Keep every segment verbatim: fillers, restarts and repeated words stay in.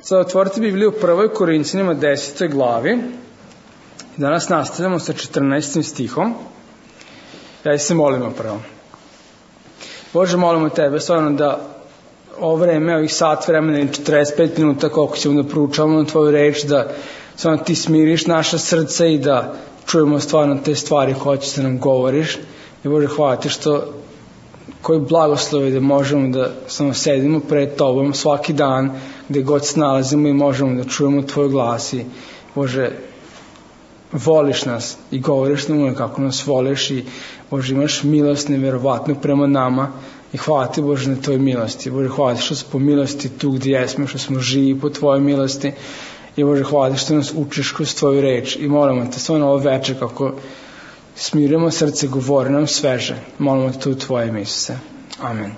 Sada otvorite Bibliju u prvoj Korinćanima desetoj glavi. Danas nastavljamo sa četrnaestim stihom. Ja se molimo prvo. Bože, molimo Tebe stvarno da ovo vreme, ovih sat vremena i četrdeset pet minuta koliko ćemo da proučavamo na Tvoju reč, da stvarno Ti smiriš naša srca i da čujemo stvarno te stvari koje hoćeš da nam govoriš. I Bože, hvala Ti što koji blagoslovi da možemo da samo sedimo pred Tobom svaki dan, gde god se nalazimo i možemo da čujemo Tvoj glas. I Bože, voliš nas i govoriš nam uvijek kako nas voliš i Bože, imaš milost neverovatnu prema nama i hvala Ti, Bože, na Tvoj milosti. Bože, hvala Ti što smo po milosti tu gdje jesmo, što smo živi po Tvojoj milosti i Bože, hvala Ti što nas učiš kroz Tvoju reč i molimo Te sve na ovo večer kako smirujemo srce, govori nam sveže. Molimo Te tu u Tvoje Isuse. Amen.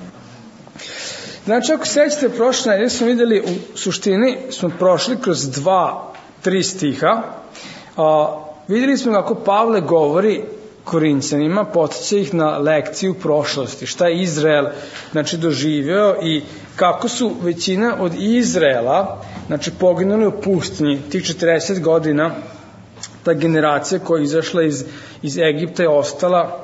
Znači, ako sećate, prošle nedelje smo videli, u suštini smo prošli kroz dva, tri stiha. A, videli smo kako Pavle govori Korinćanima, podsjeća ih na lekciju prošlosti, šta je Izrael znači, doživeo i kako su većina od Izraela znači, poginuli u pustinji tih četrdeset godina. Ta generacija koja je izašla iz, iz Egipta je ostala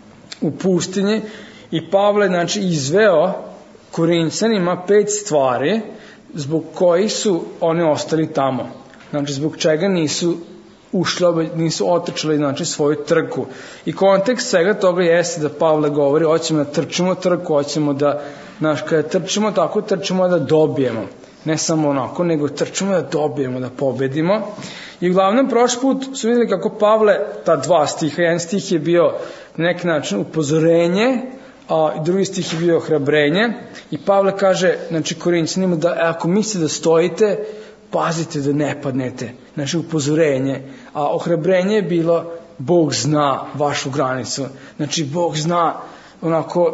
u pustinji i Pavle znači, izveo Korinćanima pet stvari zbog kojih su oni ostali tamo. Znači, zbog čega nisu ušli, nisu otrčali znači, svoju trku. I kontekst svega toga jeste da Pavle govori, hoćemo da trčimo trku, hoćemo da, znaš, kada trčimo, tako trčimo da dobijemo. Ne samo onako, nego trčimo da dobijemo, da pobedimo. I uglavnom, prošli put su vidjeli kako Pavle, ta dva stiha, jedan stih je bio na neki način upozorenje, a drugi stih je bio ohrabrenje. I Pavle kaže, znači, Korinćanima da ako mislite da stojite, pazite da ne padnete. Znači, upozorenje. A ohrabrenje je bilo, Bog zna vašu granicu. Znači, Bog zna, onako,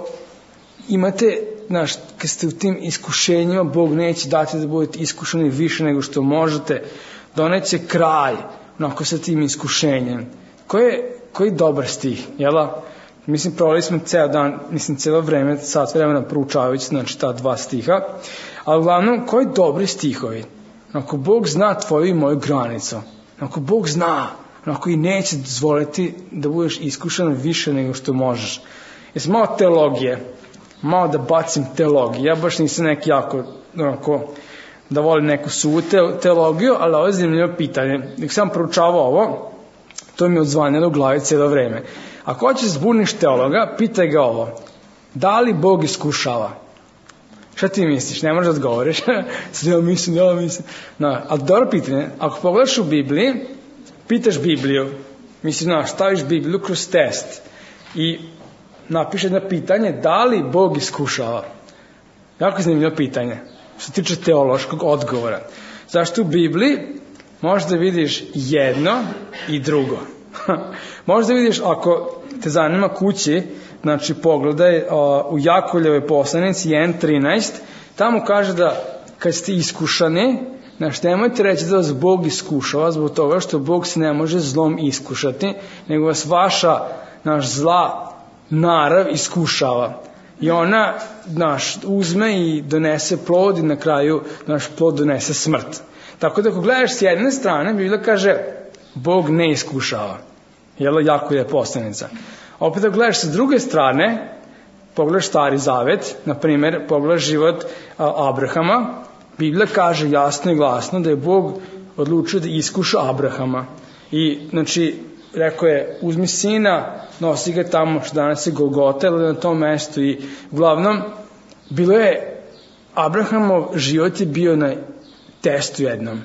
imate, znaš, kad ste u tim iskušenjima, Bog neće dati da budete iskušeni više nego što možete. Doneće kraj, onako, sa tim iskušenjem. Koji je, koji dobar stih, jela? Mislim, provali smo ceo dan, mislim, celo vreme, sat vremena proučavajući, znači, ta dva stiha. Ali, uglavnom, koji dobri stihovi? Onako, Bog zna tvoju i moju granicu. Onako, Bog zna. Onako, i neće dozvoliti da budeš iskušan više nego što možeš. Jesi malo teologije, malo da bacim teologiju. Ja baš nisam neki jako, onako, da volim neku suvu teologiju, ali ovo je zanimljivo pitanje. Dok sam proučavao ovo, to mi je odzvanjalo u glavi cijelo vreme. Ako hoćeš zbuniš teologa, pitaj ga ovo. Da li Bog iskušava? Šta ti misliš? Ne možeš da odgovoriš. Sad ja mislim, ja mislim. No, ali dobro pitanje. Ako pogledaš u Bibliji, pitaš Bibliju. Misliš, znaš, staviš Bibliju kroz test i napišeš jedno pitanje, da li Bog iskušava? Jako zanimljivo pitanje. Što tiče teološkog odgovora. Zašto u Bibliji možeš da vidiš jedno i drugo. Možeš da vidiš, ako te zanima kući, znači pogledaj uh, u Jakovljevoj poslanici jedan trinaest, tamo kaže da kad ste iskušani, znači nemojte reći da vas Bog iskušava zbog toga što Bog se ne može zlom iskušati, nego vas vaša naš zla narav iskušava. I ona naš uzme i donese plod i na kraju naš plod donese smrt. Tako da ako gledaš s jedne strane, Biblija kaže Bog ne iskušava. Jel, jako je poslanica. Opet ako gledaš sa druge strane, pogledaš Stari Zavet, na primjer, pogledaš život a, Abrahama, Biblija kaže jasno i glasno da je Bog odlučio da iskuša Abrahama. I, znači, rekao je, uzmi sina, nosi ga tamo što danas je Golgota, ili na tom mestu. I uglavnom, bilo je, Abrahamov život je bio na testu jednom.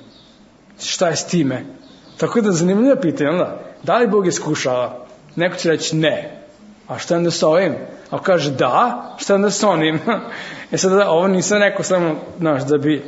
Šta je s time? Tako da zanimljivo pitanje, onda, da li Bog iskušava? Neko će reći ne. A šta onda sa ovim? A kaže da, šta onda sa onim? E sada, ovo nisam rekao samo, znaš, da bi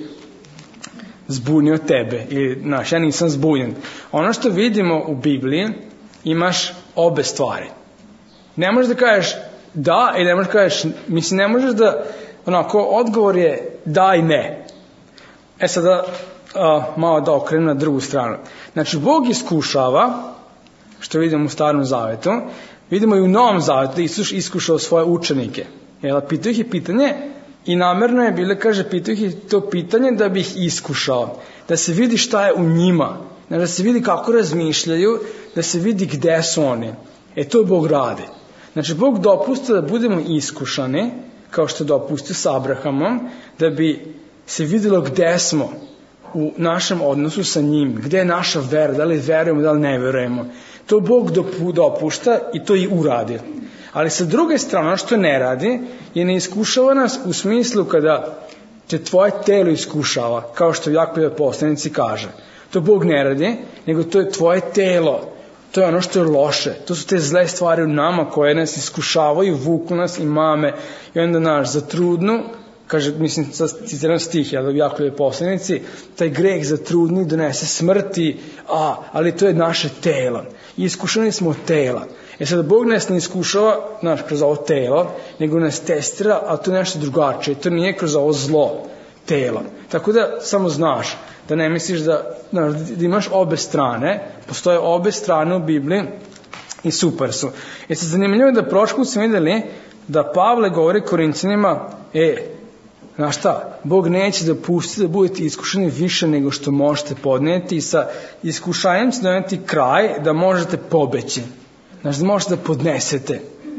zbunio tebe. Ili, znaš, ja nisam zbunjen. Ono što vidimo u Bibliji, imaš obe stvari. Ne možeš da kažeš da i ne možeš da kažeš, mislim, ne možeš da, onako, odgovor je da i ne. E sada, a, malo da okrenem na drugu stranu. Znači, Bog iskušava, što vidimo u Starom Zavetu, vidimo i u Novom Zavetu da Isus iskušao svoje učenike. Jel, pitao ih je pitanje, I namerno je bilo, kaže, pitao ih to pitanje da bi ih iskušao, da se vidi šta je u njima, da se vidi kako razmišljaju, da se vidi gde su oni. E to Bog radi. Znači, Bog dopusta da budemo iskušani, kao što je dopustio sa Abrahamom, da bi se videlo gde smo u našem odnosu sa njim, gde je naša vera, da li verujemo, da li ne verujemo. To Bog dopušta i to i uradi. Ali sa druge strane, što ne radi, je ne iskušava nas u smislu kada te tvoje telo iskušava, kao što Jakobove poslanici kaže. To Bog ne radi, nego to je tvoje telo. To je ono što je loše. To su te zle stvari u nama koje nas iskušavaju, vuku nas i mame. I onda naš za trudnu, kaže, mislim, citiram stih, jel, Jakobove poslanici, taj greh za trudni donese smrti, a, ali to je naše telo. I iskušani smo od tela. E sada, Bog nas ne iskušava, znaš, kroz ovo telo, nego nas testira, a to je nešto drugačije. To nije kroz ovo zlo telo. Tako da, samo znaš, da ne misliš da, znaš, da imaš obe strane, postoje obe strane u Bibliji i super su. E sad, zanimljivo je da prošli put smo videli da Pavle govori Korinćanima, e, znaš šta, Bog neće da pusti da budete iskušani više nego što možete podneti i sa iskušanjem će doneti kraj da možete pobeći. Znaš, da možete da podnesete.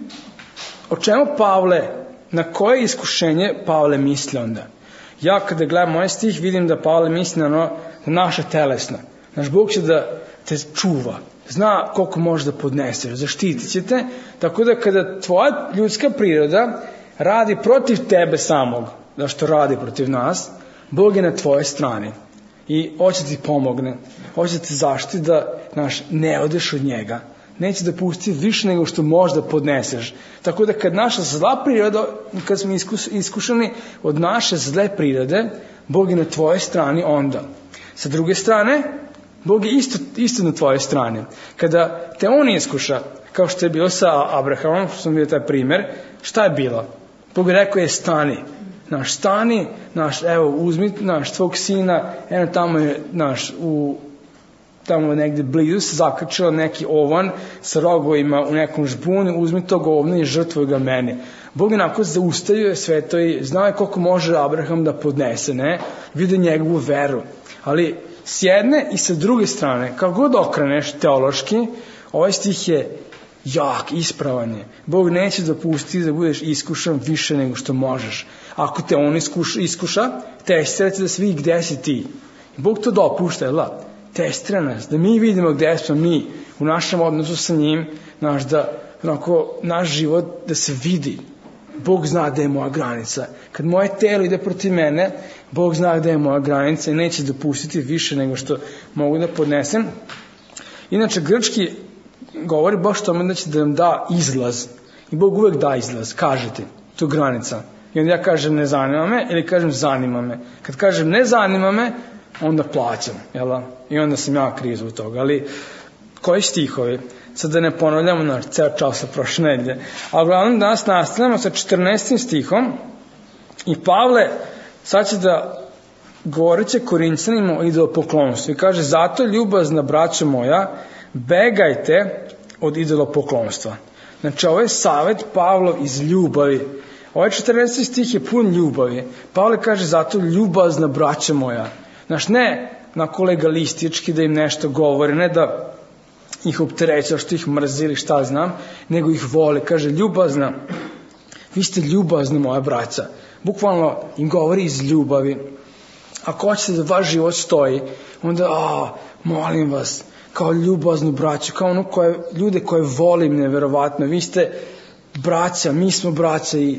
O čemu Pavle, na koje iskušenje Pavle misli onda? Ja kada gledam moj stih vidim da Pavle misli na, ono, na naše telesno. Znaš, Bog će da te čuva. Zna koliko možeš da podneseš, zaštitit će te, tako da kada tvoja ljudska priroda radi protiv tebe samog, da što radi protiv nas, Bog je na tvojoj strani i hoće ti pomogne, hoće ti zaštiti da, znaš, ne odeš od njega, neće da pusti više nego što možeš da podneseš. Tako da kad naša zla priroda, kad smo iskus, iskušani od naše zle prirode, Bog je na tvojoj strani onda. Sa druge strane, Bog je isto, isto na tvojoj strani. Kada te on iskuša, kao što je bilo sa Abrahamom, što sam bio taj primer, šta je bilo? Bog je rekao je stani. Naš stani, naš, evo, uzmi naš tvog sina, eno tamo je, naš, u, tamo negde blizu se zakačila neki ovan sa rogovima u nekom žbunu, uzmi tog ovna i žrtvuj ga meni. Bog je onako zaustavio sve to i znao je koliko može Abraham da podnese, ne? Vide njegovu veru. Ali s jedne i sa druge strane, kako god okreneš teološki, ovaj stih je jak, ispravan je. Bog neće dopustiti da budeš iskušan više nego što možeš. Ako te on iskuša, iskuša testira te da se vidi gde si ti. Bog to dopušta, jel da? Testira nas, da mi vidimo gde smo mi u našem odnosu sa njim, naš, da, onako, naš život da se vidi. Bog zna gde je moja granica. Kad moje telo ide protiv mene, Bog zna gde je moja granica i neće dopustiti više nego što mogu da podnesem. Inače, grčki govori baš tome da će da nam da izlaz. I Bog uvek da izlaz, kažete, to je granica. I onda ja kažem ne zanima me ili kažem zanima me. Kad kažem ne zanima me, onda plaćam, jel da? I onda sam ja kriv zbog toga. Ali koji stihovi? Sad da ne ponavljamo na ceo čas sa prošle nedelje. A uglavnom danas nastavljamo sa četrnaestim stihom i Pavle sad će da govorit će Korinćanima o idolopoklonstvu. I kaže, zato ljubazna braćo moja, begajte od idolopoklonstva. Znači, ovo je savjet Pavlov iz ljubavi. Ovaj četrnaesti stih je pun ljubavi. Pavle kaže, zato ljubazna braćo moja. Znaš, ne na legalistički da im nešto govori, ne da ih optereća što ih mrzili, šta znam, nego ih vole. Kaže, ljubazna, vi ste ljubazna moja braća. Bukvalno im govori iz ljubavi. Ako hoćete da vaš život stoji, onda, a, molim vas, kao ljubaznu braću, kao ono koje, ljude koje volim neverovatno. Vi ste braća, mi smo braća i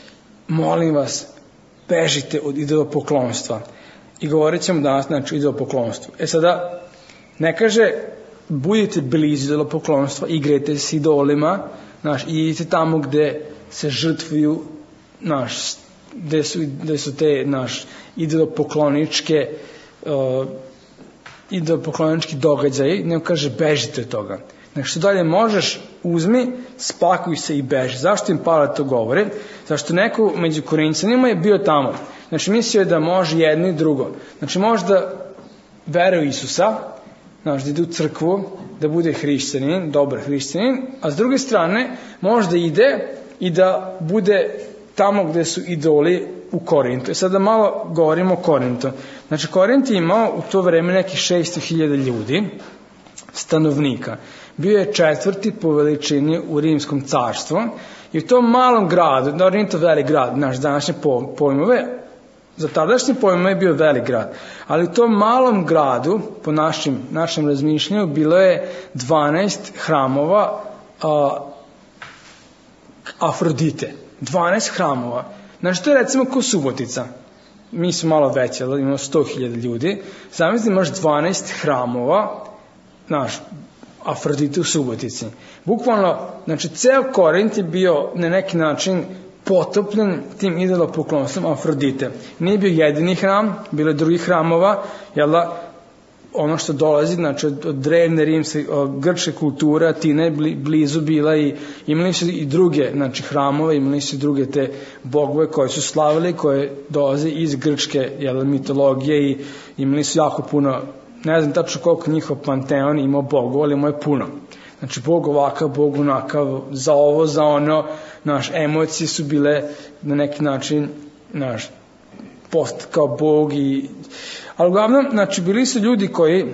molim vas, bežite od idolopoklonstva. I govorit ćemo danas, znači, o idolopoklonstvu. E sada, ne kaže, budite blizu idolopoklonstva, igrajte s idolima, znaš, i idite tamo gde se žrtvuju, znaš, gde su, gde su te, naš, idolopokloničke, uh, idolopoklonički događaji, nego kaže, bežite od toga. Nek što dalje možeš, uzmi, spakuj se i beži. Zašto im Pavle to govori? Zašto neko među Korinćanima je bio tamo. Znači, mislio je da može jedno i drugo. Znači, može da veruje u Isusa, znači, da ide u crkvu, da bude hrišćanin, dobar hrišćanin, a s druge strane, može da ide i da bude tamo gde su idoli u Korintu. I sada malo govorimo o Korintu. Znači, Korint je imao u to vreme nekih šesto hiljada ljudi, stanovnika. Bio je četvrti po veličini u Rimskom carstvu i u tom malom gradu, da nije to velik grad, naš današnje pojmove, za tadašnje pojmove je bio velik grad, ali u tom malom gradu, po našim, našem razmišljanju, bilo je dvanaest hramova a, Afrodite. dvanaest hramova. Znači, to je recimo ko Subotica. Mi smo malo veći, ali imamo sto hiljada ljudi. Zamisli, imaš dvanaest hramova, znaš, Afrodite u Subotici. Bukvalno, znači, ceo Korint je bio na neki način potopljen tim idolopoklonstvom Afrodite. Nije bio jedini hram, bilo je drugih hramova, jel da, ono što dolazi, znači, od, od drevne rimske, od grčke kulture, Atina je blizu bila i imali su i druge, znači, hramove, imali su i druge te bogove koje su slavili, koje dolaze iz grčke, jel, mitologije i imali su jako puno, ne znam tačno koliko njihov panteon imao bogova, ali imao je puno. Znači, bog ovakav, bog onakav, za ovo, za ono, naš, emocije su bile na neki način, naš, post kao bog i... Ali uglavnom, znači, bili su ljudi koji,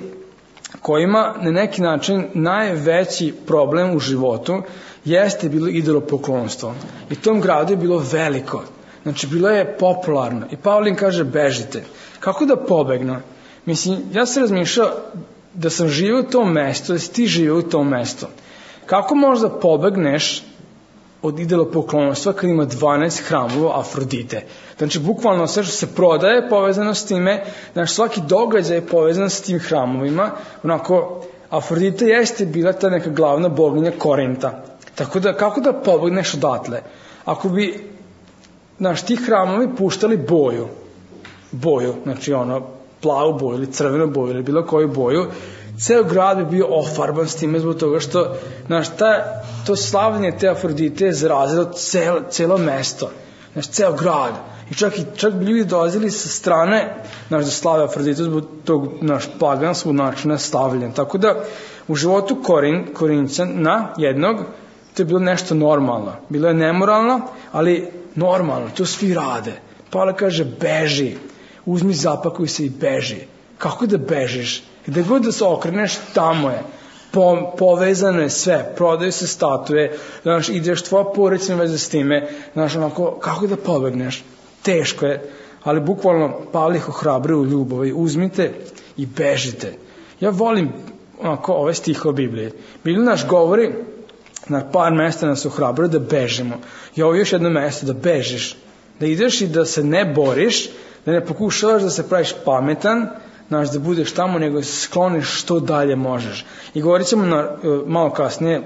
kojima na neki način najveći problem u životu jeste bilo idolopoklonstvo. I tom gradu je bilo veliko. Znači, bilo je popularno. I Pavlin kaže, bežite. Kako da pobegnu? Mislim, ja sam razmišljao da sam živio u tom mestu, da si ti živio u tom mestu. Kako možda pobegneš od idolopoklonstva kada ima dvanaest hramova Afrodite? Znači, bukvalno sve što se prodaje je povezano s time, znači svaki događaj je povezan s tim hramovima. Onako, Afrodite jeste bila ta neka glavna boginja Korinta. Tako da, kako da pobegneš odatle? Ako bi, znaš, ti hramovi puštali boju, boju, znači ono, plavu boju ili crvenu boju ili bilo koju boju, ceo grad bi bio ofarban s time zbog toga što, znaš, ta, to slavljenje te Afrodite je zarazilo celo, celo mesto, znaš, ceo grad. I čak, i čak bi ljudi dolazili sa strane, znaš, da slave Afrodite zbog tog, naš, paganskog načina slavljenja. Tako da, u životu Korin, Korinćana jednog, to je bilo nešto normalno. Bilo je nemoralno, ali normalno, to svi rade. Pavle kaže, beži, uzmi zapakuj se i beži. Kako da bežiš? Gde god da se okreneš, tamo je. Po, povezano je sve, prodaju se statue, znaš, ideš tvoja porodica veze s time, znaš, onako, kako da pobegneš? Teško je, ali bukvalno Pavle ih ohrabruje u ljubavi, uzmite i bežite. Ja volim onako ove stihe o Bibliji. Biblija naš govori, na par mesta nas ohrabruje da bežimo. I ovo je još jedno mesto, da bežiš, da ideš i da se ne boriš, da ne pokušavaš da se praviš pametan, znaš, da budeš tamo, nego se skloniš što dalje možeš. I govorit ćemo na, malo kasnije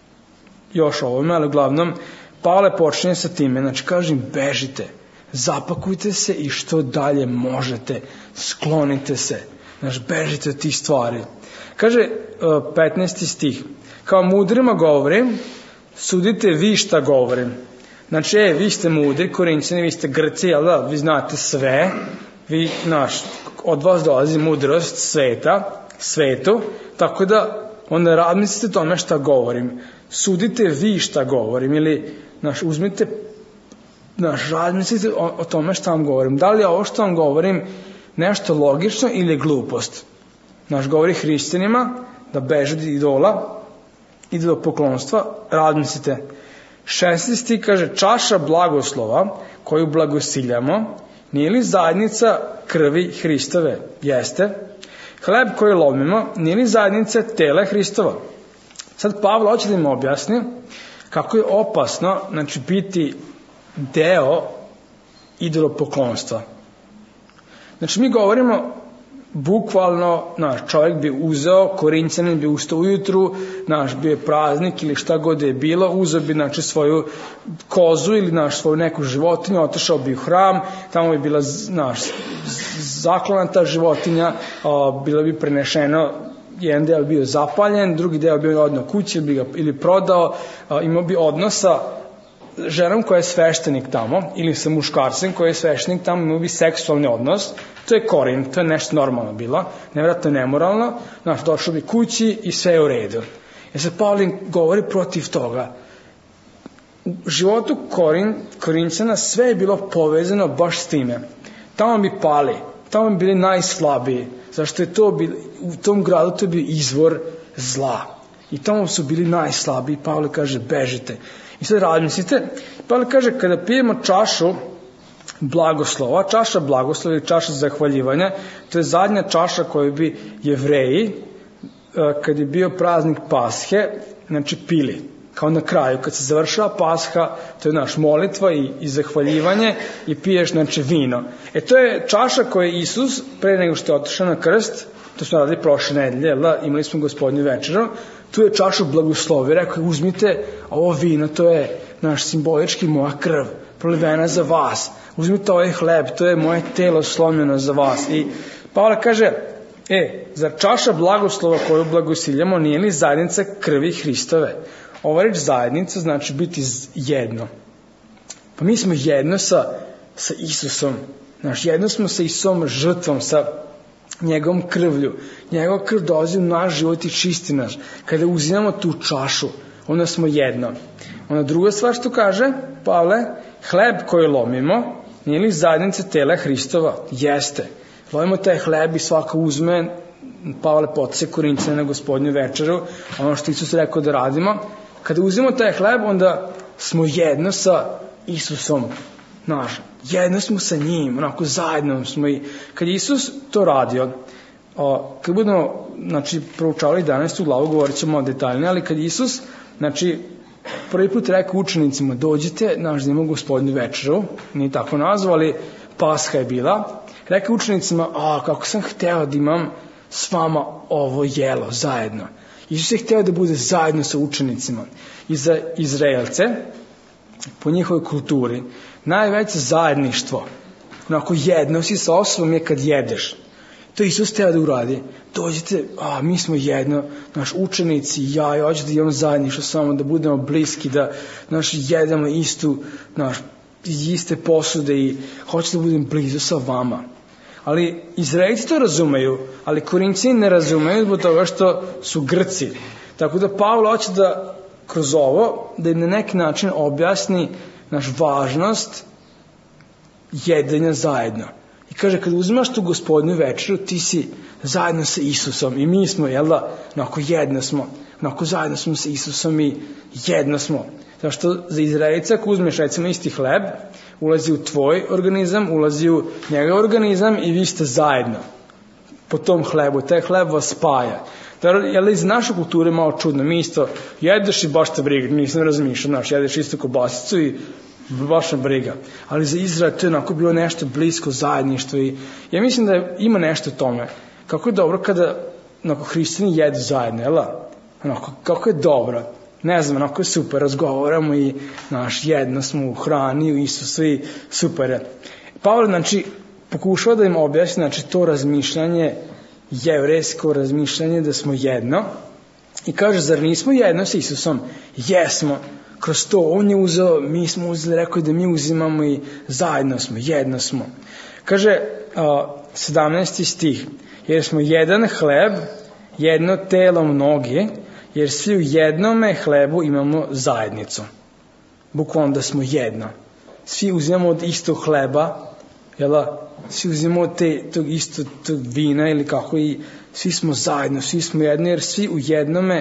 još o ovome, ali uglavnom Pavle počinje sa time, znači kažem, bežite, zapakujte se i što dalje možete, sklonite se, znači bežite od tih stvari. Kaže petnaesti stih, kao mudrima govorim, sudite vi šta govorim. Znači, e, vi ste mudri, Korinćani, vi ste Grci, jel da, vi znate sve, vi, znaš, od vas dolazi mudrost sveta, svetu, tako da onda razmislite tome šta govorim. Sudite vi šta govorim, ili, znaš, uzmite, znaš, razmislite o, o tome šta vam govorim. Da li je ovo što vam govorim nešto logično ili je glupost? Znaš, govori hrišćanima da beže od idola, idolopoklonstva, razmislite. šesnaesti kaže, čaša blagoslova koju blagosiljamo, nije li zajednica krvi Hristove? Jeste. Hleb koji lomimo, nije li zajednica tela Hristova? Sad Pavle hoće da im objasni kako je opasno, znači, biti deo idolopoklonstva. Znači, mi govorimo bukvalno, naš čovjek bi uzeo, Korinćanin bi ustao ujutru, naš bio je praznik ili šta god je bilo, uzeo bi, znači, svoju kozu ili naš svoju neku životinju, otišao bi u hram, tamo bi bila, naš, zaklana ta životinja, a, bila bi prenešeno, jedan deo bio zapaljen, drugi deo bio odneo kući ili, ili prodao, a, imao bi odnosa ženom koja je sveštenik tamo, ili sa muškarcem koji je sveštenik tamo, imao bi seksualni odnos. To je Korint, to je nešto normalno bilo, nevjerojatno nemoralno, znaš, došao bi kući i sve je u redu. Jer se Pavlin govori protiv toga. u životu Korin, Korincana sve je bilo povezano baš s time. Tamo bi pali, tamo bi bili najslabiji, zašto je to bil, u tom gradu to je bio izvor zla. I tamo su bili najslabiji. Pavle kaže, bežite. I sad razmislite, Pavle kaže, kada pijemo čašu blagoslova, čaša blagoslova ili čaša zahvaljivanja, to je zadnja čaša koju bi Jevreji, kad je bio praznik Pashe, znači pili. Kao na kraju, kad se završava Pasha, to je naš molitva i, i zahvaljivanje i piješ, znači, vino. E to je čaša koju je Isus, pre nego što je otišao na krst, to smo radili prošle nedelje, imali smo Gospodnju večeru, tu je čašu blagoslovi, rekao je, uzmite ovo vino, to je naš simbolički moja krv, prolivena za vas, uzmite ovaj hleb, to je moje telo slomljeno za vas. I Pavle kaže, e, zar čaša blagoslova koju blagosiljamo nije li zajednica krvi Hristove? Ova reč zajednica znači biti jedno. Pa mi smo jedno sa, sa Isusom, znaš, jedno smo sa Isusom žrtvom, sa njegovom krvlju. Njegova krv dolazi u naš život i čisti naš. Kada uzimamo tu čašu, onda smo jedno. Ona druga stvar što kaže Pavle, hleb koji lomimo, nije li zajednica tela Hristova? Jeste. Lomimo taj hleb i svako uzme, Pavle potiče Korincane na Gospodnju večeru, ono što Isus rekao da radimo. Kada uzimamo taj hleb, onda smo jedno sa Isusom, naš, jedno smo sa njim, onako zajedno smo. I kad Isus to radio, o, kad budemo, znači, proučavali jedanaestu glavu, govorit ćemo detaljnije, ali kad Isus, znači, prvi put rekao učenicima, dođite, naš, da imamo Gospodnju večeru, nije tako nazvali, Pasha je bila, rekao učenicima, a, kako sam hteo da imam s vama ovo jelo zajedno. Isus je hteo da bude zajedno sa učenicima. I za Izraelce, po njihovoj kulturi, najveće zajedništvo, onako jedno si sa osobom je kad jedeš. To Isus hteo da uradi. Dođite, a mi smo jedno, naš učenici, ja, ja hoću da imamo zajedništvo samo, da budemo bliski, da naš jedemo istu, naš, iste posude i hoću da budem blizu sa vama. Ali Izraelci to razumeju, ali Korincani ne razumeju zbog toga što su Grci. Tako da Pavle hoće da kroz ovo, da im na neki način objasni naš važnost jedenja zajedno. I kaže, kada uzimaš tu Gospodnju večeru, ti si zajedno sa Isusom i mi smo, jel da, onako jedno smo, onako zajedno smo sa Isusom i jedno smo. Zašto za Izraelica, ako uzmeš recimo isti hleb, ulazi u tvoj organizam, ulazi u njegov organizam i vi ste zajedno po tom hlebu. Taj hleb vas spaja. Jel iz naše kulture malo čudno, mi isto jedeš i baš te briga, nisam razmišljao, znaš, jedeš isto kobasicu i baš me briga. Ali za Izrael to je onako bilo nešto blisko zajedništvo i ja mislim da ima nešto tome. Kako je dobro kada onako hrišćani jedu zajedno, jel? Onako, kako je dobro. Ne znam, onako je super, razgovaramo i naš, jedno smo u hrani, u Isusu i super je. Pavle, znači, pokušava da im objasni, znači, to razmišljanje, jevrejsko razmišljanje da smo jedno i kaže, zar nismo jedno sa Isusom? Jesmo. Kroz to, on je uzeo, mi smo uzeli, rekao da mi uzimamo i zajedno smo, jedno smo. Kaže, sedamnaesti stih, jer smo jedan hleb, jedno telo mnogi, jer svi u jednome hlebu imamo zajednicu. Bukvalno da smo jedno. Svi uzimamo od istog hleba, jela, svi uzimamo od te, tog istog tog vina ili kako i svi smo zajedno, svi smo jedno, jer svi u jednome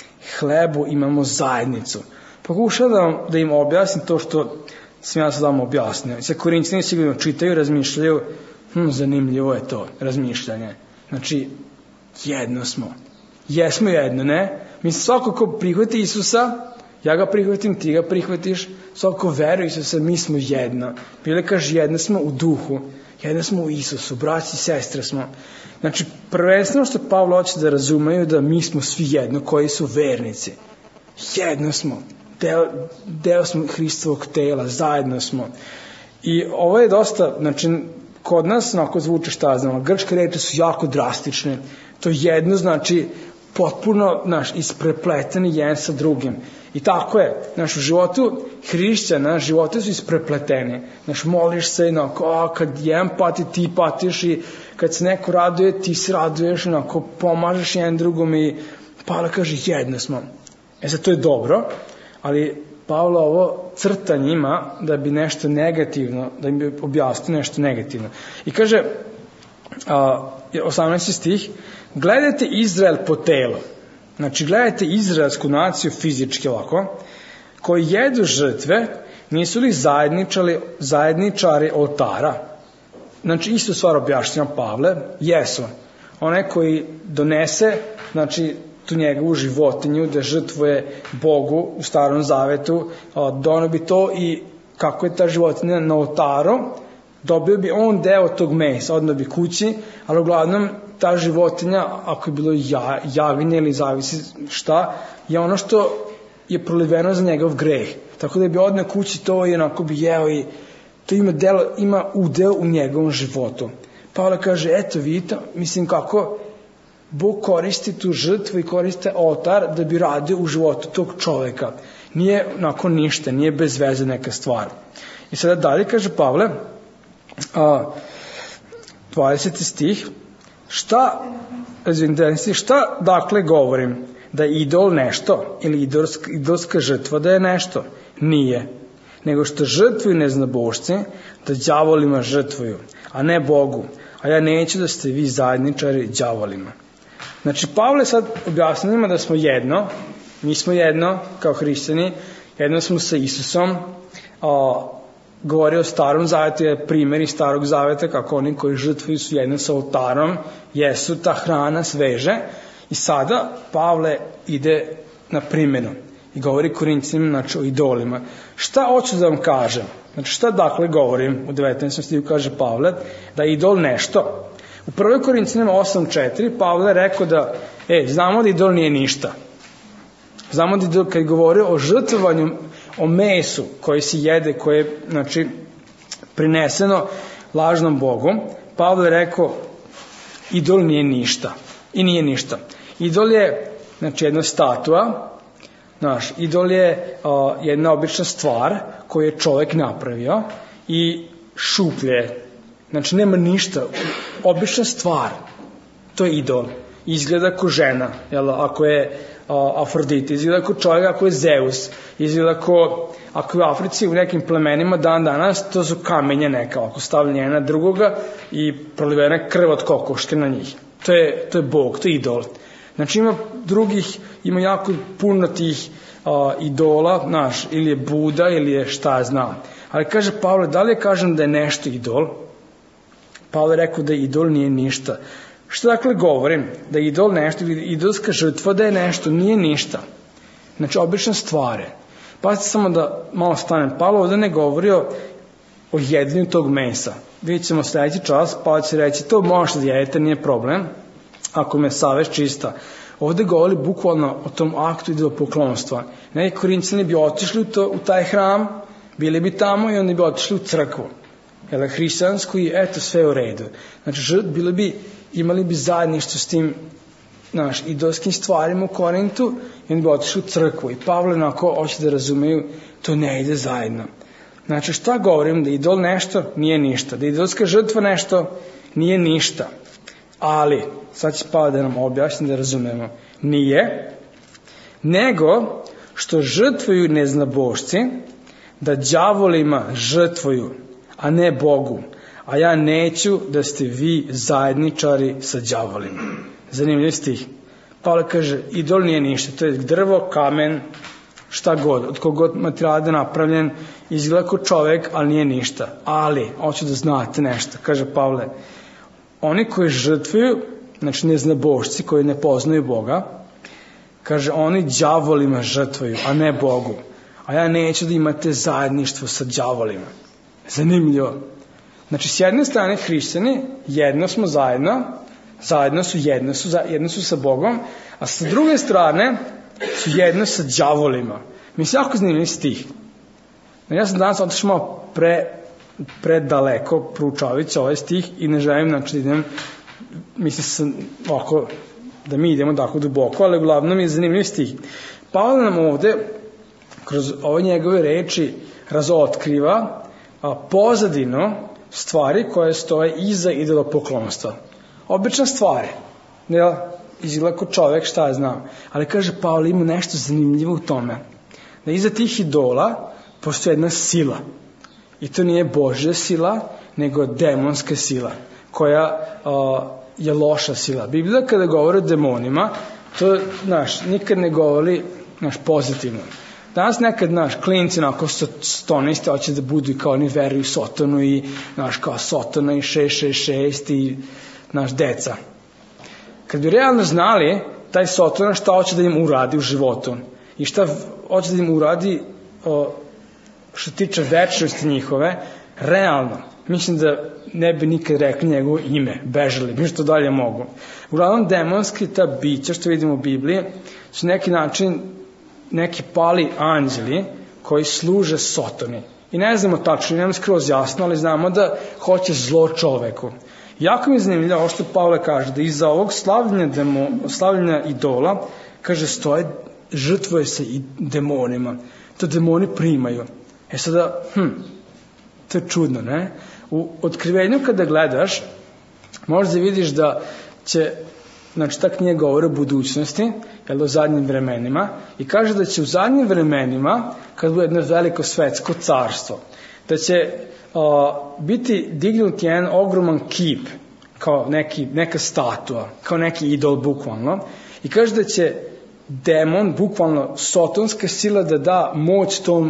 hlebu imamo zajednicu. Pokušao da, da im objasnim to što sam ja sad vam objasnio. Se Korincani sigurno čitaju, razmišljaju, hm, zanimljivo je to razmišljanje. Znači, jedno smo. Jesmo jedno, ne? Mislim, svako ko prihvati Isusa, ja ga prihvatim, ti ga prihvatiš, svako ko veruje Isusa, mi smo jedno. Bile kaže, jedno smo u duhu, jedno smo u Isusu, braći i sestre smo. Znači, prvenstveno što Pavle hoće da razumeju da mi smo svi jedno, koji su vernici. Jedno smo, deo, deo smo Hristovog tela, zajedno smo. I ovo je dosta, znači, kod nas onako zvuče šta znamo, grčke reči su jako drastične. To jedno znači potpuno, znaš, isprepleteni jedan sa drugim. I tako je, znaš, u životu hrišćana, živote su isprepleteni. Znaš, moliš se, onako, a, kad jedan pati, ti patiš i kad se neko raduje, ti se raduješ, onako, pomažeš jedan drugom i Pavle kaže, jedno smo. E sad, to je dobro, ali Pavle ovo crta njima da bi nešto negativno, da im bi objasnio nešto negativno. I kaže, a, osamnaesti stih, gledajte Izrael po telu. Znači, gledajte izraelsku naciju fizički ovako, koji jedu žrtve, nisu li zajedničari, zajedničari oltara? Znači, isto stvar objašnjava Pavle, jesu. Onaj koji donese, znači, tu njegovu životinju, da žrtvuje Bogu u Starom Zavetu, donio bi to i kako je ta životinja na oltaru, dobio bi on deo tog mesa, odno bi kući, ali uglavnom ta životinja, ako je bilo ja, javinje ili zavisi šta, je ono što je proliveno za njegov greh. Tako da bi odneo kući to i onako bi jeo i to ima, delo, ima udeo u njegovom životu. Pavle kaže, eto vidite, mislim kako Bog koristi tu žrtvu i koriste oltar da bi radio u životu tog čoveka. Nije onako ništa, nije bez veze neka stvar. I sada dalje kaže Pavle, a, dvadeseti stih, šta, izvinite, šta dakle govorim? Da je idol nešto ili idolska, idolska žrtva da je nešto? Nije. Nego što žrtvuju neznabošci, da đavolima žrtvuju, a ne Bogu. A ja neću da ste vi zajedničari đavolima. Znači, Pavle sad objasnio njima da smo jedno, mi smo jedno kao hrišćani, jedno smo sa Isusom, a, govori o Starom Zavetu, je primjer iz Starog Zaveta, kako oni koji žrtvuju su jedno sa oltarom, jesu ta hrana sveže, i sada Pavle ide na primjenu i govori Korinćanima, znači o idolima. Šta hoću da vam kažem? Znači, šta dakle govorim? U devetnaestom stihu kaže Pavle da je idol nešto. U prvoj Korinćanima osam četiri Pavle je rekao da, e, znamo da idol nije ništa. Znamo da idol, kad je govorio o žrtvovanju, o mesu koji se jede, koje je, znači, prineseno lažnom Bogu, Pavle je rekao, idol nije ništa. I nije ništa. Idol je, znači, jedna statua, znaš, idol je uh, jedna obična stvar koju je čovjek napravio i šuplje. Znači, nema ništa. Obična stvar. To je idol. Izgleda ko žena. Jel, ako je uh, Afrodita, izgleda ko čovjek, ako je Zeus. Izgleda ko, ako je u Africi u nekim plemenima dan danas, to su kamenje neka, ako stavljanje jedna drugoga i prolivena krv od kokoške na njih. To je, to je Bog, to je idol. Znači, ima drugih, ima jako puno tih uh, idola, znaš, ili je Buda, ili je šta znam. Ali kaže Pavle, da li je kažem da je nešto idol? Pavle je rekao da idol nije ništa. Što dakle govorim? Da je idol nešto, ili idolska žrtva da je nešto, nije ništa. Znači, obične stvari. Pazite samo da malo stanem. Pavle ovdje ne govorio o jedenju tog mesa. Vidjet ćemo sljedeći čas, pa će reći, to možete da jedete, nije problem, ako me savest čista. Ovdje govori bukvalno o tom aktu idolopoklonstva. Neki Korinćani bi otišli u, to, u taj hram, bili bi tamo i oni bi otišli u crkvu. Jel, hrišćansku i eto, sve u redu. Znači, bili bi, imali bi zajedništvo s tim, znaš, idolskim stvarima u Korintu i oni bi otišli u crkvu. I Pavle onako hoće da razumeju, to ne ide zajedno. Znači, šta govorim? Da idol nešto nije ništa. Da idolska žrtva nešto nije ništa. Ali, sad će Pavle da nam objasni da razumemo. Nije, nego što žrtvuju neznabošci, da đavolima žrtvuju, a ne Bogu. A ja neću da ste vi zajedničari sa đavolima. Zanimljiv stih. Pavle kaže, idol nije ništa. To je drvo, kamen, šta god, od kogod materijala je napravljen, izgleda kao čovek, ali nije ništa. Ali, hoću da znate nešto, kaže Pavle, oni koji žrtvuju, znači neznabošci koji ne poznaju Boga, kaže, oni đavolima žrtvuju, a ne Bogu. A ja neću da imate zajedništvo sa đavolima. Zanimljivo. Znači, s jedne strane hrišćani, jedno smo zajedno, zajedno su jedno, su, jedno su sa Bogom, a sa druge strane su jedno sa đavolima. Mislim, jako zanimljiv stih. Ja sam danas otišao malo pre, predaleko proučavajući ovaj stih i ne želim, znači, da idem, mislim sam, ovako, da mi idemo tako duboko, ali uglavnom je zanimljiv stih. Pavle nam ovde, kroz ove njegove reči, razotkriva a, pozadinu stvari koje stoje iza idolopoklonstva. Obična stvari. Ja, izgleda kao čovek, šta ja znam. Ali kaže Pavle, ima nešto zanimljivo u tome. da iza tih idola postoji jedna sila. I to nije Božja sila, nego demonska sila, koja uh, je loša sila. Biblija kada govori o demonima, to, znaš, nikad ne govori, znaš, pozitivno. Danas nekad, znaš, klinci onako stonisti hoće da budu i kao oni veruju Sotonu i, znaš, kao Sotona i šest šest šest i, znaš, deca. Kad bi realno znali taj Sotona šta hoće da im uradi u životu i šta hoće da im uradi o, što tiče večnosti njihove, realno, mislim da ne bi nikad rekli njegovo ime, bežali, mi što dalje mogu. Uglavnom, demonski ta bića što vidimo u Bibliji su neki način neki pali anđeli koji služe Sotoni. I ne znamo tačno, nemamo skroz jasno, ali znamo da hoće zlo čoveku. Jako mi je zanimljivo ovo što Pavle kaže, da iza ovog slavljenja, demo, slavljenja idola, kaže, stoje, žrtvuje se i demonima. To demoni primaju. E sada, hm, to je čudno, ne? U otkrivenju kada gledaš, možda vidiš da će, znači ta knjiga govori o budućnosti, jel, o zadnjim vremenima, i kaže da će u zadnjim vremenima, kad bude jedno veliko svetsko carstvo, da će uh, biti dignut jedan ogroman kip, kao neki, neka statua, kao neki idol bukvalno, i kaže da će demon, bukvalno sotonska sila, da da moć tom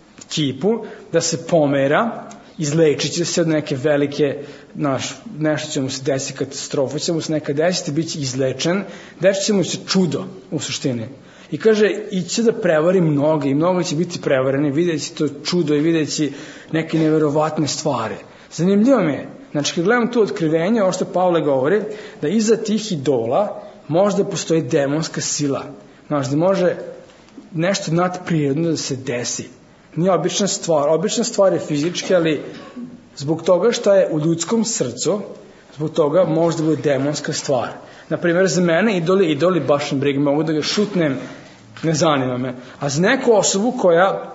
kipu, da se pomera, izlečit će se od neke velike, naš, nešto će mu se desiti, katastrofa će mu se neka desiti, bit će izlečen, desit će mu se čudo u suštini. I kaže, iće da prevari mnoge i mnogo će biti prevareni, vidjet će to čudo i vidjet će neke neverovatne stvari. Zanimljivo mi je, znači kad gledam tu otkrivenje, ovo što Pavle govori, da iza tih idola možda postoji demonska sila, znači da može nešto nadprirodno da se desi. Nije obična stvar. Obična stvar je fizički, ali zbog toga što je u ljudskom srcu, zbog toga može da bude demonska stvar. Naprimjer, za mene idoli, idoli baš ne briga, mogu da ga šutnem, ne zanima me. A za neku osobu koja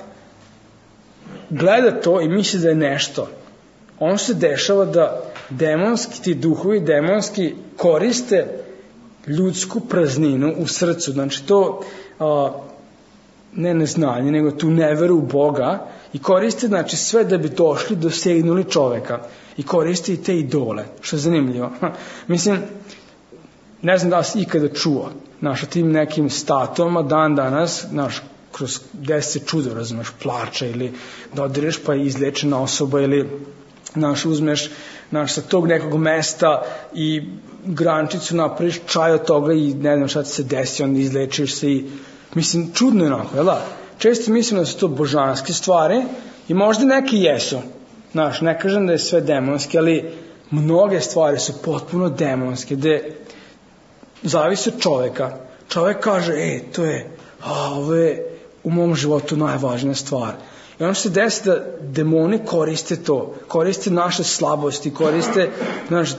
gleda to i misli da je nešto, on se dešava da demonski, ti duhovi demonski koriste ljudsku prazninu u srcu. Znači to... A, ne neznanje, nego tu neveru u Boga i koriste, znači, sve da bi došli, dosegnuli čoveka i koriste i te idole, što je zanimljivo. Mislim, ne znam da si ikada čuo, znaš, o tim nekim statoma dan danas, znaš, kroz deset čudo, razumeš, plača ili dodireš pa je izlečena osoba ili, znaš, uzmeš, znaš, sa tog nekog mesta i grančicu napraviš čaj od toga i ne znam šta ti se desi, onda izlečiš se i mislim, čudno je onako, jel da? Često mislim da su to božanske stvari i možda neki jesu. Znaš, ne kažem da je sve demonske, ali mnoge stvari su potpuno demonske, gde zavisi od čoveka. Čovek kaže, e, to je, a, ovo je u mom životu najvažnija stvar. I ono što se desi da demoni koriste to, koriste naše slabosti, koriste, znaš,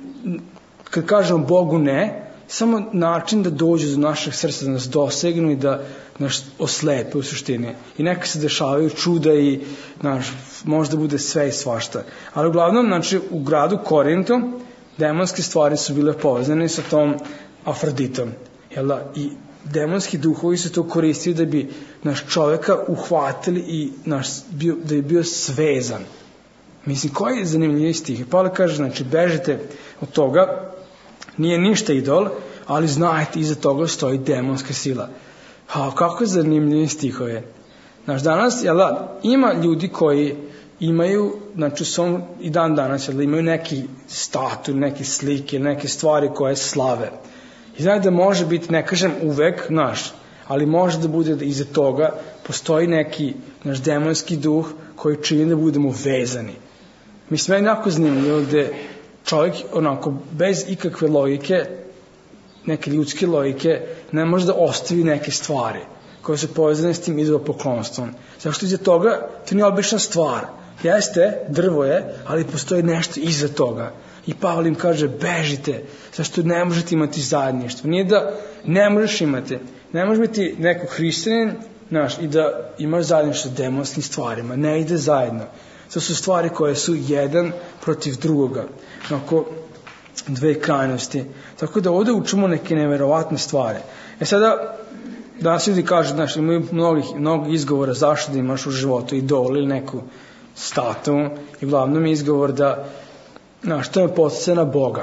kad kažemo Bogu ne, samo način da dođu do našeg srca, da nas dosegnu i da nas oslepe u suštini. I neka se dešavaju čuda i, znaš, možda bude sve i svašta. Ali uglavnom, znači, u gradu Korintu demonske stvari su bile povezane sa tom Afroditom. Jel da? I demonski duhovi su to koristili da bi naš čoveka uhvatili i naš, bio, da je bio svezan. Mislim, koji je zanimljiviji stih? Pavle kaže, znači, bežite od toga, nije ništa idol, ali znajte, iza toga stoji demonska sila. A kako je zanimljivi stihove. Znaš, danas, jel da, ima ljudi koji imaju, znači, svom, i dan danas, jel da, imaju neki statu, neke slike, neke stvari koje slave. I znaju da može biti, ne kažem uvek, znaš, ali može da bude da iza toga postoji neki, naš demonski duh koji čini da budemo vezani. Mislim, je jako zanimljivo gde čovjek, onako, bez ikakve logike, neke ljudske logike, ne može da ostavi neke stvari koje su povezane s tim idolopoklonstvom. Zato što iza toga to nije obična stvar. Jeste, drvo je, ali postoji nešto iza toga. I Pavle im kaže, bežite, zašto ne možete imati zajedništvo. Nije da ne možeš imati, ne možeš biti neko hrišćanin, znaš, i da imaš zajedništvo s demonskim stvarima. Ne ide zajedno. To su stvari koje su jedan protiv drugoga. Onako, dve krajnosti. Tako da ovde učimo neke neverovatne stvari. E sada, danas ljudi kažu, znaš, imaju mnogih, mnogo izgovora zašto da imaš u životu idol ili neku statu, i uglavnom je izgovor da, znaš, to me podsjeća na Boga.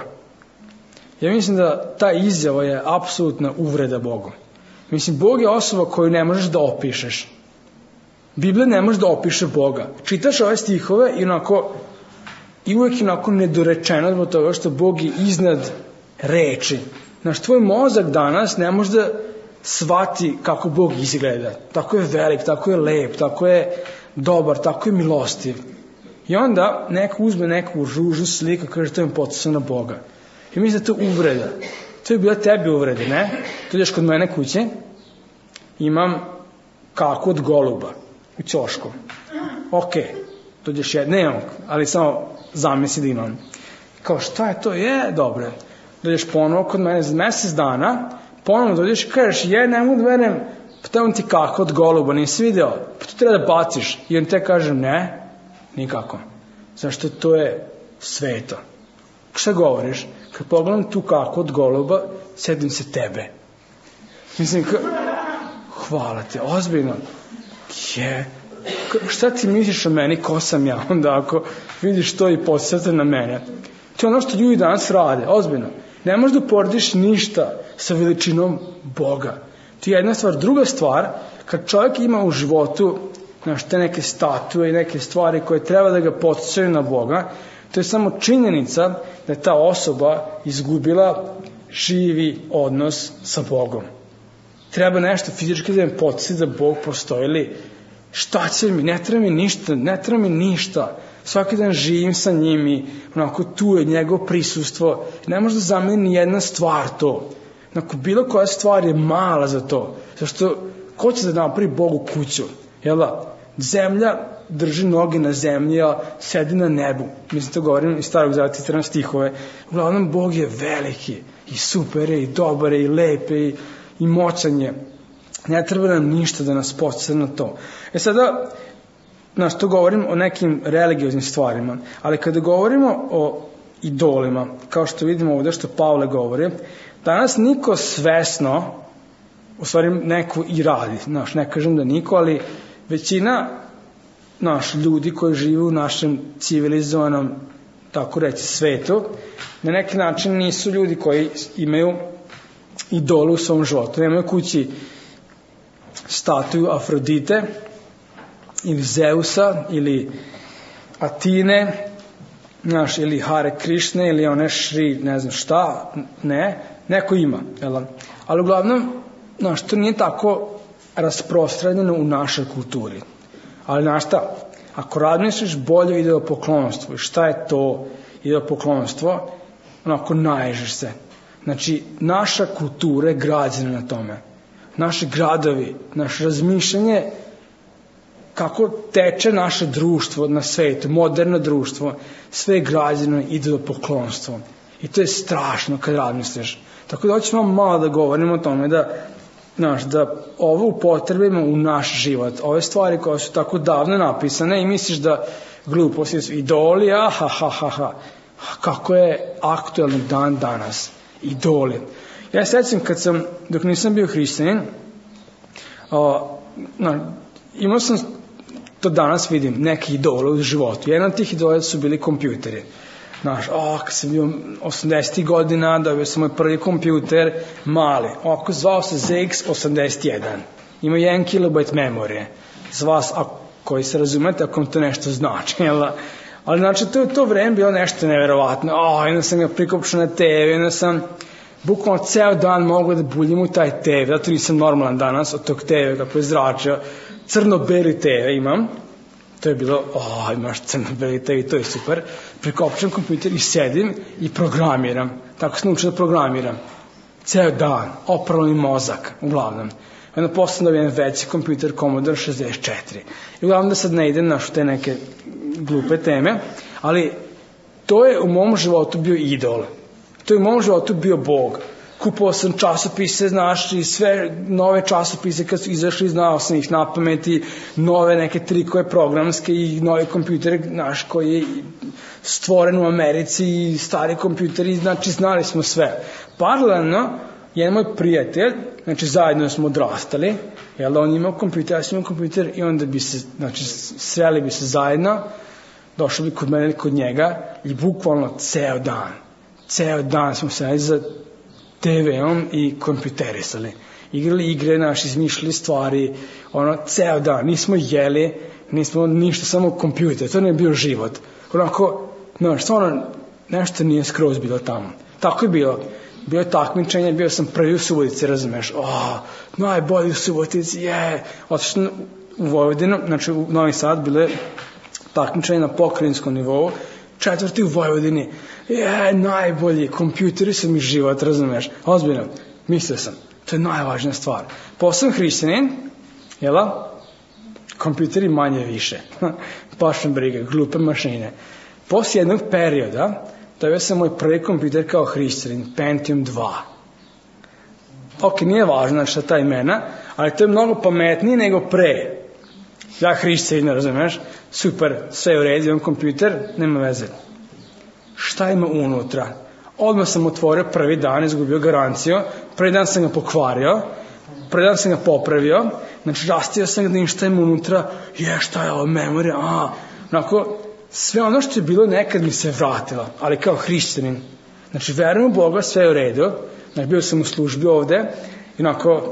Ja mislim da ta izjava je apsolutna uvreda Bogu. Mislim, Bog je osoba koju ne možeš da opišeš. Biblija ne može da opiše Boga. Čitaš ove stihove i onako, i uvek onako nedorečeno zbog toga što Bog je iznad reči. Znaš, tvoj mozak danas ne može da shvati kako Bog izgleda. Tako je velik, tako je lep, tako je dobar, tako je milostiv. I onda neko uzme neku ružnu sliku i kaže to je podsjeća na Boga. I mislim da to je uvreda. To je bila tebi uvrede, ne? Dođeš kod mene kuće, imam kaku od goluba u ćošku. Ok, dođeš jedno, ne imam, ali samo zamisli da imam. Kao šta je to? Je, dobro. Dođeš ponovo kod mene za mesec dana, ponovo dođeš i kažeš, je, ne mogu da verujem, pa tamo ti kako od goluba, nisi video, pa to treba da baciš. I on te kaže, ne, nikako. Zašto to je sveto. Šta govoriš? Kad pogledam tu kako od goluba, sedim se tebe. Mislim, ka... hvala te, ozbiljno. Je, šta ti misliš o meni, ko sam ja, onda ako vidiš to i podsjeti na mene. To je ono što ljudi danas rade, ozbiljno. Ne možeš da porediš ništa sa veličinom Boga. To je jedna stvar. Druga stvar, kad čovjek ima u životu, znaš, te neke statue i neke stvari koje treba da ga podsjećaju na Boga, to je samo činjenica da je ta osoba izgubila živi odnos sa Bogom. Treba nešto fizički da im podsjeti da Bog postoji, ili šta će mi, ne treba mi ništa, ne treba mi ništa. Svaki dan živim sa njim i onako tu je njegovo prisustvo. Ne može da zameni ni jedna stvar to. Onako, bilo koja stvar je mala za to. Zašto, ko će da napravi Bogu kuću? Jel da? Zemlja drži noge na zemlji, a sedi na nebu. Mislim, to govorim iz Starog zaveta, citiram stihove. Uglavnom, Bog je veliki i super je, i dobar je, i lep je, i, i moćan je. Ne treba nam ništa da nas podsjeća na to. E sada, znaš, to govorim o nekim religioznim stvarima, ali kada govorimo o idolima, kao što vidimo ovde što Pavle govori, danas niko svesno, u stvari neko i radi, znaš, ne kažem da niko, ali većina naš ljudi koji žive u našem civilizovanom, tako reći, svetu, na neki način nisu ljudi koji imaju idolu u svom životu. Nemaju kući statuju Afrodite, ili Zeusa, ili Atine, znaš, ili Hare Krišne, ili one Šri, ne znam šta, ne, neko ima, jel? Ali uglavnom, znaš, to nije tako rasprostranjeno u našoj kulturi. Ali, znaš šta, ako razmisliš bolje idolopoklonstvo, i šta je to idolopoklonstvo, onako naježeš se. Znači, naša kultura je građena na tome. Naši gradovi, naše razmišljanje, kako teče naše društvo na svetu, moderno društvo, sve je građeno idolopoklonstvom. I to je strašno kad razmisliš. Tako da hoćemo malo da govorimo o tome da, znaš, da ovo upotrebimo u naš život. Ove stvari koje su tako davno napisane i misliš da gluposti su idoli, aha, ha, ha, ha. Kako je aktuelni dan danas. Idoli. Ja sećam kad sam, dok nisam bio hrišćanin, imao sam, to danas vidim, neke idole u životu. Jedan od tih idola su bili kompjuteri. Znaš, o, kad sam bio osamdesetih godina, dobio sam moj prvi kompjuter, mali. Oko, zvao se Z X osamdeset jedan. Ima jedan kilobajt memorije. Za vas, a, koji se razumete, ako vam to nešto znači, jel? Ali znači, to je to vreme bilo nešto neverovatno. O, jedna sam ga prikopčao na te ve, jedna sam bukvalno ceo dan mogu da buljim u taj te ve, zato nisam normalan danas od tog te ve, kako je zračio. Crno-beli te ve imam, to je bilo, o, imaš crno-beli te ve, to je super. Prikopčam kompjuter i sedim i programiram. Tako sam naučio da programiram. Ceo dan, oprali mozak, uglavnom. Onda posle da jedan veći kompjuter Commodore šezdeset četiri. I uglavnom da sad ne idem naš te neke glupe teme, ali to je u mom životu bio idol. To je u mom životu bio Bog. Kupao sam časopise, znaš, i sve nove časopise kad su izašli, znao sam ih na pameti, nove neke trikove programske i nove kompjutere, znaš, koji je stvoren u Americi i stari kompjuteri, znači znali smo sve. Paralelno jedan moj prijatelj, znači zajedno smo odrastali, jel, on imao kompjuter, ja sam imao kompjuter i onda bi se, znači, sreli bi se zajedno, došli bi kod mene ili kod njega i bukvalno ceo dan, ceo dan smo sreli za te ve-om i kompjuterisali. Igrali igre, naši, izmišljali stvari, ono, ceo dan, nismo jeli, nismo ništa, samo kompjuter, to ne je bio život. Onako, znaš, stvarno, nešto nije skroz bilo tamo. Tako je bilo. Bilo je takmičenje, bio sam prvi u Subotici, razumeš, oh, najbolji u Subotici, je, yeah. Otišao u Vojvodinu, znači u Novi Sad, bilo je takmičenje na pokrajinskom nivou, četvrti u Vojvodini, je, yeah, najbolji, kompjuteri su mi život, razumeš, ozbiljno, mislio sam, to je najvažnija stvar. Posam hrišćanin, jela, kompjuteri manje više, baš me briga, glupe mašine. Posle jednog perioda, dobio sam moj prvi kompjuter kao hrišćanin, Pentium dva. Ok, nije važno znači šta ta imena, ali to je mnogo pametnije nego pre. Ja hrišćanin, razumeš, super, sve u redu, imam kompjuter, nema veze. Šta ima unutra? Odmah sam otvorio prvi dan, izgubio garanciju, prvi dan sam ga pokvario, prvi dan sam ga popravio, znači rastio sam ga da im šta ima unutra, je, šta je ovo, memorija, a, onako, sve ono što je bilo nekad mi se vratilo, ali kao hrišćanin. Znači, verujem u Boga, sve je u redu, znači, bio sam u službi ovde, i onako,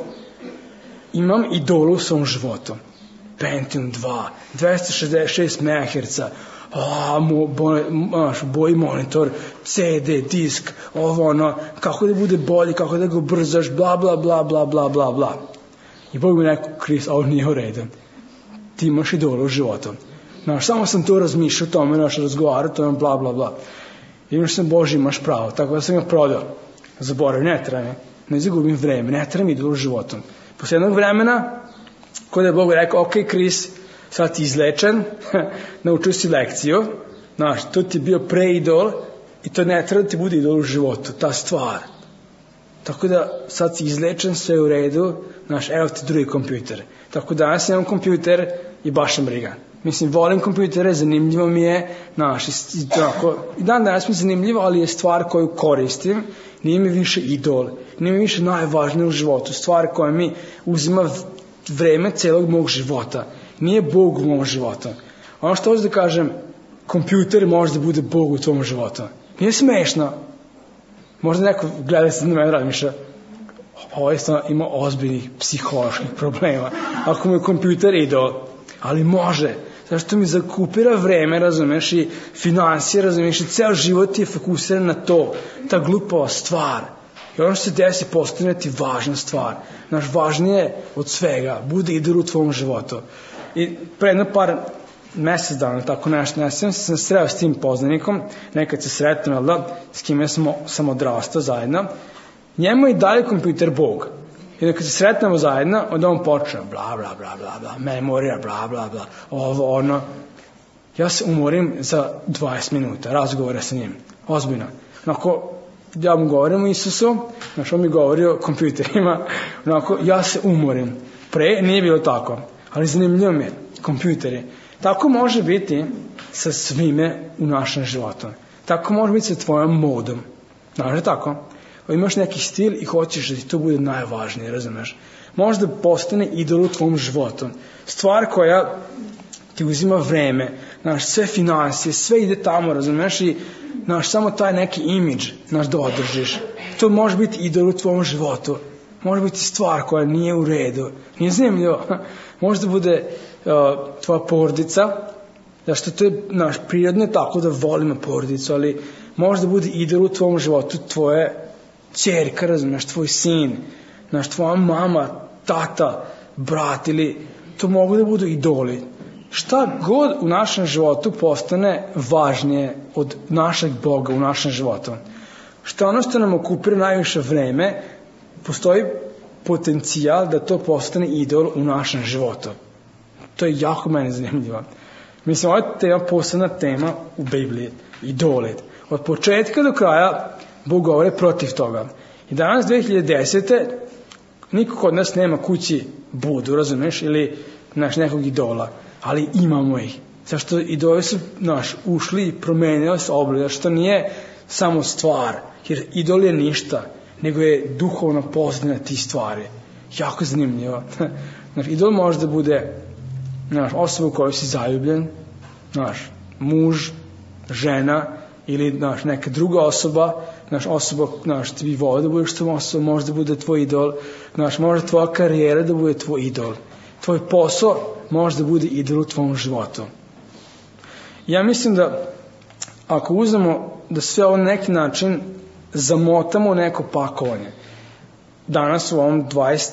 imam idolu u svom životu. Pentium dva, dvesta šezdeset šest megaherca, a, mo, bo, maš, boji monitor, ce de, disk, ovo, ono, kako da bude bolji, kako da ga ubrzaš, bla, bla, bla, bla, bla, bla, bla. I Bog mi rekao, Kris, ovo nije u redu. Ti imaš idolu u životu. Znaš, samo sam to razmišljao o tome, znaš, razgovarao o tome, bla, bla, bla. I imaš sam, Bože, imaš pravo, tako da sam ga prodao. Zaboravim, ne treba mi, ne zagubim vreme, ne treba mi idolu u životu. Posle jednog vremena, kod je Bog rekao, ok, Kris, sad ti izlečen, naučio si lekciju, znaš, to ti je bio preidol i to ne treba da ti bude idol u životu, ta stvar. Tako da sad si izlečen, sve u redu, znaš, evo ti drugi kompjuter. Tako da danas imam kompjuter i baš sam briga. Mislim, volim kompjutere, zanimljivo mi je, znaš, i, tako, i dan danas mi je zanimljivo, ali je stvar koju koristim, nije mi više idol, nije mi više najvažnije u životu, stvar koja mi uzima vreme celog mog života, nije Bog u mom životu. Ono što hoću da kažem, kompjuter može da bude Bog u tvom životu. Nije smešno. Možda neko gleda se na mene razmišlja, ovo je stvarno ima ozbiljnih psiholoških problema. Ako mi je kompjuter idol, ali može. Zašto mi zakupira vreme, razumeš, i financije, razumeš, i ceo život je fokusiran na to, ta glupava stvar. I ono što se desi postane ti važna stvar. Znaš, važnije od svega, bude idol u tvom životu. I pre jedno par mesec dana, tako nešto, ne sam se sreo s tim poznanikom, nekad se sretno, da, s kime sam, sam odrastao zajedno, njemu je i dalje kompjuter Bog. I kad se sretnemo zajedno, onda on počne, bla, bla, bla, bla, bla, memorija, bla, bla, bla, ovo, ono. Ja se umorim za dvadeset minuta, razgovore sa njim, ozbiljno. Onako, ja mu govorim o Isusu, znaš, on mi govori o kompjuterima, onako, ja se umorim. Pre nije bilo tako, ali zanimljivo mi je, kompjuteri. Tako može biti sa svime u našem životu. Tako može biti sa tvojom modom. Znaš, tako? Imaš neki stil i hoćeš da ti to bude najvažnije, razumeš? Možda postane idol u tvom životu. Stvar koja ti uzima vreme, znaš, sve financije, sve ide tamo, razumeš? I, znaš, samo taj neki imidž, znaš, da održiš. To može biti idol u tvom životu. Može biti stvar koja nije u redu. Nije zanimljivo. Možda bude uh, tvoja porodica, zašto to je, znaš, prirodno je tako da volimo porodicu, ali možda bude idol u tvom životu tvoje ćerka, razumeš, tvoj sin, znaš, tvoja mama, tata, brat, ili to mogu da budu idoli. Šta god u našem životu postane važnije od našeg Boga u našem životu. Šta ono što nam okupira najviše vreme, postoji potencijal da to postane idol u našem životu. To je jako meni zanimljivo. Mislim, ovo je tema, posebna tema u Bibliji, idoli. Od početka do kraja Bog govore protiv toga. I danas, dve hiljade desete. niko kod nas nema kući Budu, razumeš, ili naš nekog idola, ali imamo ih. Zašto idoli su naš, ušli i promenili se oblik, što nije samo stvar, jer idol je ništa. nego je duhovna pozadina tih stvari. Jako zanimljivo. Znaš, idol može da bude, znaš, osoba u kojoj si zaljubljen, znaš, muž, žena ili, znaš, neka druga osoba, znaš, osoba, znaš, ti vole da budeš tom osobom, može da bude tvoj idol, znaš, može tvoja karijera da bude tvoj idol. Tvoj posao može da bude idol u tvom životu. Ja mislim da ako uzmemo da sve ovo na neki način zamotamo u neko pakovanje, danas u ovom dvadeset,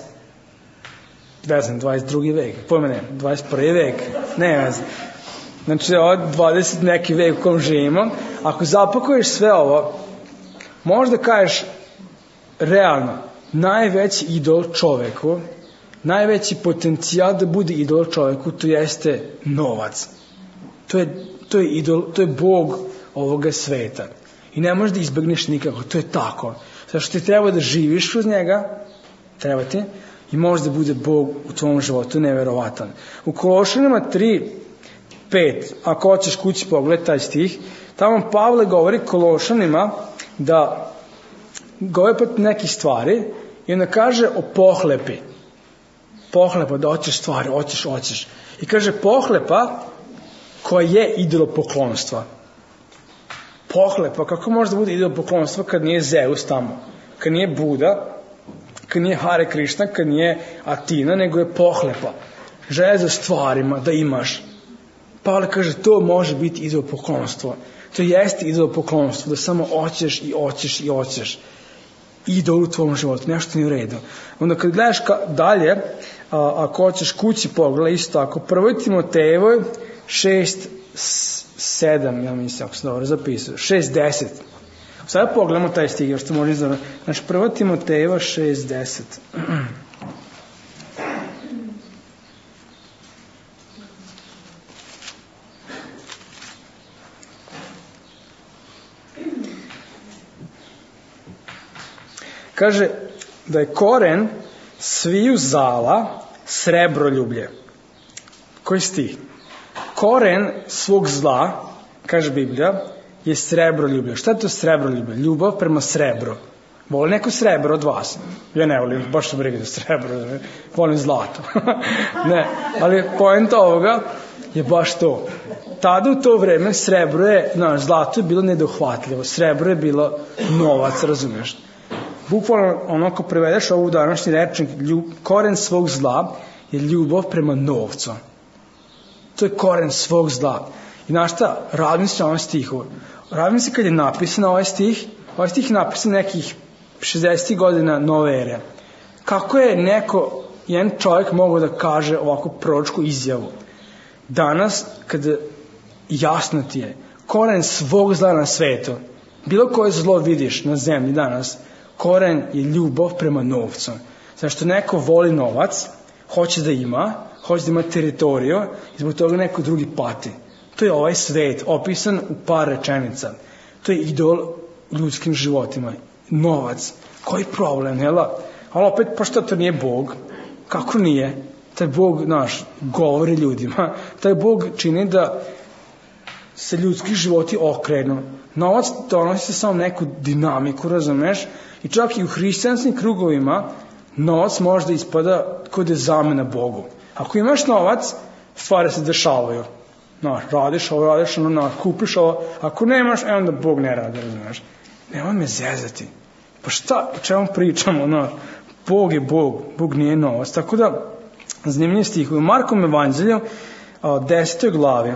ne znam, dvadeset drugi vek, pojma ne, dvadeset prvi vek, ne, ne znam, znači ovo dvadeset neki vek u kom živimo, ako zapakuješ sve ovo, možda kažeš realno, najveći idol čoveku, najveći potencijal da bude idol čoveku, to jeste novac. To je, to je idol, to je Bog ovoga sveta. I ne možeš da izbegneš nikako, to je tako. Zašto ti treba da živiš kroz njega, treba ti, i može da bude Bog u tvom životu, neverovatan. U Kološanima tri, pet, ako hoćeš kući pogledaj taj stih, tamo Pavle govori Kološanima da govori pot nekih stvari i onda kaže o pohlepi. Pohlepa, da hoćeš stvari, hoćeš, hoćeš. I kaže pohlepa koja je idolopoklonstva. Pohlepa, kako može da bude idolopoklonstva kad nije Zeus tamo, kad nije Buda, kad nije Hare Krishna, kad nije Atina, nego je pohlepa. Želja za stvarima da imaš. Pavle kaže, to može biti idolopoklonstvo. To jeste idolopoklonstvo, da samo hoćeš i hoćeš i hoćeš. Idol u tvom životu, nešto nije u redu. Onda kad gledaš ka, dalje, a, ako hoćeš kući pogledaj isto tako, prvoj Timotejevoj šest, sedam, ja mislim, ako sam dobro zapisao, šest, deset. Sada pogledamo taj stih, jer što može izgleda. Znači, prva Timotejeva šest, deset. Kaže da je koren sviju zala srebroljublje. Koji stih? Koren svog zla, kaže Biblija, je srebroljublje. Šta je to srebroljublje? Ljubav prema srebru. Voli neko srebro od vas? Ja ne volim, baš sam briga za srebro, ne? Volim zlato. Ne, ali poenta ovoga je baš to. Tada u to vreme srebro je, znaš, zlato je bilo nedohvatljivo, srebro je bilo novac, razumiješ? Bukvalno ono ko prevedeš ovu današnji rečnik, ljub, koren svog zla je ljubav prema novcu. To je koren svog zla. I znaš šta, radim se na ovom stihu. Radim se kad je napisan ovaj stih, ovaj stih je napisan nekih šezdesetih godina nove ere. Kako je neko, jedan čovjek mogao da kaže ovako proročku izjavu? Danas, kada jasno ti je, koren svog zla na svetu, bilo koje zlo vidiš na zemlji danas, koren je ljubav prema novcu. Zašto neko voli novac, hoće da ima, hoće da ima teritoriju i zbog toga neko drugi pati. To je ovaj svet, opisan u par rečenica. To je idol u ljudskim životima. Novac. Koji problem, jela? Ali opet, pa šta to nije Bog? Kako nije? Taj Bog, znaš, govori ljudima. Taj Bog čini da se ljudski životi okrenu. Novac donosi samo neku dinamiku, razumeš? I čak i u hrišćanskim krugovima novac može da ispada kod je zamena Bogu. Ako imaš novac, stvari se dešavaju. Znaš, radiš ovo, radiš ono, znaš, kupiš ovo. Ako nemaš, e onda Bog ne radi, znaš. Nemoj me zezati. Pa šta, o čemu pričamo, znaš? Bog je Bog, Bog nije novac. Tako da, zanimljiv stih. U Markom evanđelju, desetoj glavi,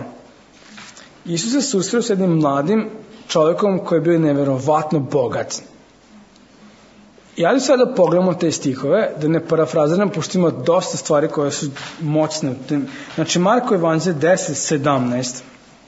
Isus se susreo s jednim mladim čovjekom koji je bio neverovatno bogat. Ja ću sada pogledamo te stihove, da ne parafraziram, pošto ima dosta stvari koje su moćne. Znači, Marko evanđelje deset, sedamnaest.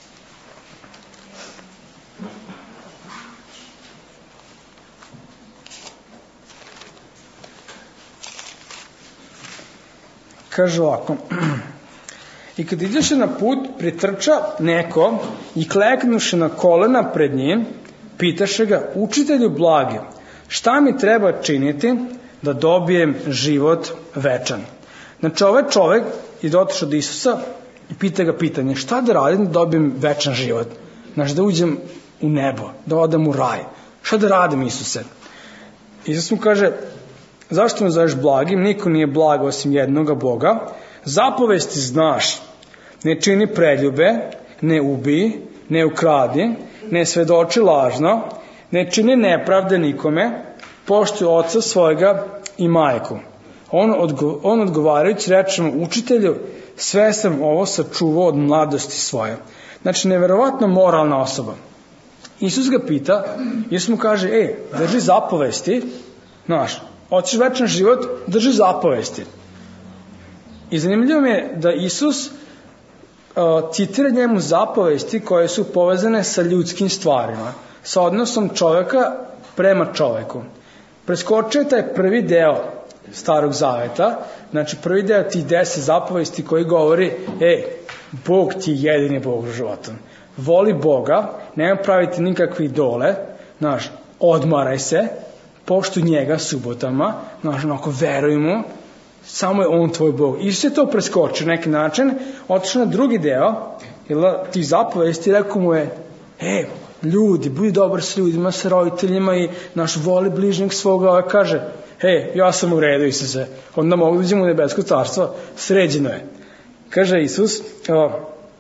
Kaže ovako. I kad ideš na put, pritrča neko i kleknuše na kolena pred njim, pitaše ga, učitelju blagi, šta mi treba činiti da dobijem život večan? Znači, ovaj čovek je dotišao do Isusa i pita ga pitanje, šta da radim da dobijem večan život? Znači, da uđem u nebo, da odem u raj. Šta da radim, Isuse? Isus mu kaže, zašto me zoveš blagim? Niko nije blag osim jednoga Boga. Zapovesti znaš, ne čini preljube, ne ubij, ne ukradi, ne svedoči lažno, ne čini nepravde nikome, poštuj oca svojega i majku. On, odgo, on odgovarajući reče mu, učitelju, sve sam ovo sačuvao od mladosti svoje. Znači, neverovatno moralna osoba. Isus ga pita, Isus mu kaže, e, drži zapovesti, znaš, hoćeš večan život, drži zapovesti. I zanimljivo mi je da Isus uh, citira njemu zapovesti koje su povezane sa ljudskim stvarima, sa odnosom čoveka prema čoveku. Preskočio je taj prvi deo Starog Zaveta, znači prvi deo tih deset zapovesti koji govori, ej, Bog ti je jedini Bog u životu. Voli Boga, nema praviti nikakve idole, znaš, odmaraj se, poštuj njega subotama, znaš, onako, veruj mu, samo je on tvoj Bog. Isus je to preskočio na neki način, otišao na drugi deo, jer tih zapovesti, rekao mu je, ej, ljudi, budi dobar s ljudima, sa roditeljima i naš voli bližnjeg svoga, ovaj kaže, hej, ja sam u redu, Isuse, onda mogu da uđemo u nebesko carstvo, sređeno je. Kaže Isus, o,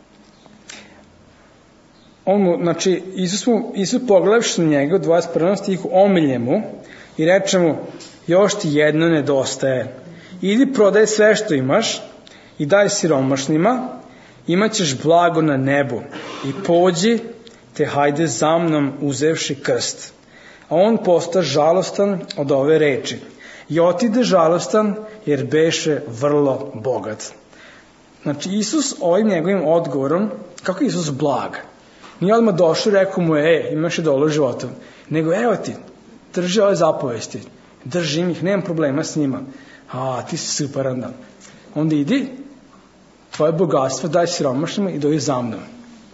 on mu, znači, Isus, mu, Isus pogledavši na njega u dvadeset prvom stihu, omilje mu i reče mu, još ti jedno nedostaje, idi prodaj sve što imaš i daj siromašnima, imaćeš blago na nebu i pođi, te hajde za mnom uzevši krst. A on posta žalostan od ove reči. I otide žalostan jer beše vrlo bogat. Znači, Isus ovim njegovim odgovorom, kako je Isus blag? Nije odmah došao i rekao mu je, e, imaš idolu u životu. Nego, evo ti, drži ove zapovesti. Držim ih, nemam problema s njima. A, ti si super, onda. Onda idi, tvoje bogatstvo daj siromašnima i dođi za mnom.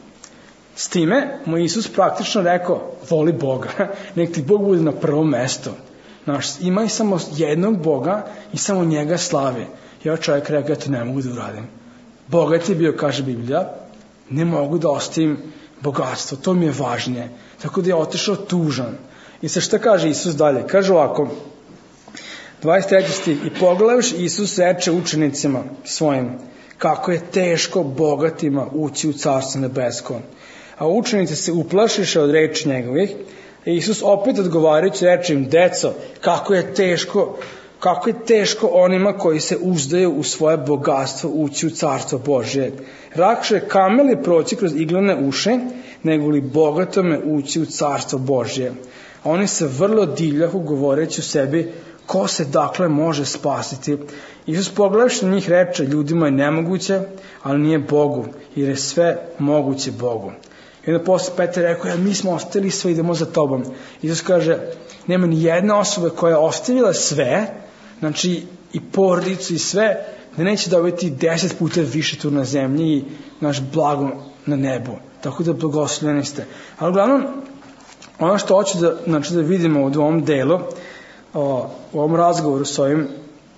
S time mu Isus praktično rekao, voli Boga, nek ti Bog bude na prvom mestu. Znaš, imaj samo jednog Boga i samo njega slavi. Ja čovjek rekao, ja to ne mogu da uradim. Bogat je bio, kaže Biblija, ne mogu da ostavim bogatstvo, to mi je važnije. Tako da je otišao tužan. I sa šta kaže Isus dalje? Kaže ovako, dvadeset treći stih, i pogledavši Isus reče učenicima svojim, kako je teško bogatima ući u carstvo nebesko. A učenici se uplašiše od reči njegovih, i Isus opet odgovarajući reče im, deco, kako je teško, kako je teško onima koji se uzdaju u svoje bogatstvo ući u carstvo Božje. Lakše je kameli proći kroz iglene uše, nego li bogatome ući u carstvo Božje. A oni se vrlo divljahu govoreći u sebi, ko se dakle može spasiti? Isus pogledavši na njih reče, ljudima je nemoguće, ali nije Bogu, jer je sve moguće Bogu. I onda posle Petar rekao, ja, mi smo ostavili sve, idemo za tobom. Isus kaže, nema ni jedna osoba koja je ostavila sve, znači i porodicu i sve, da neće dobiti deset puta više tu na zemlji i naš blago na nebu. Tako da blagoslovljeni ste. Ali uglavnom, ono što hoću da, znači, da vidimo u ovom delu, o, u ovom razgovoru s ovim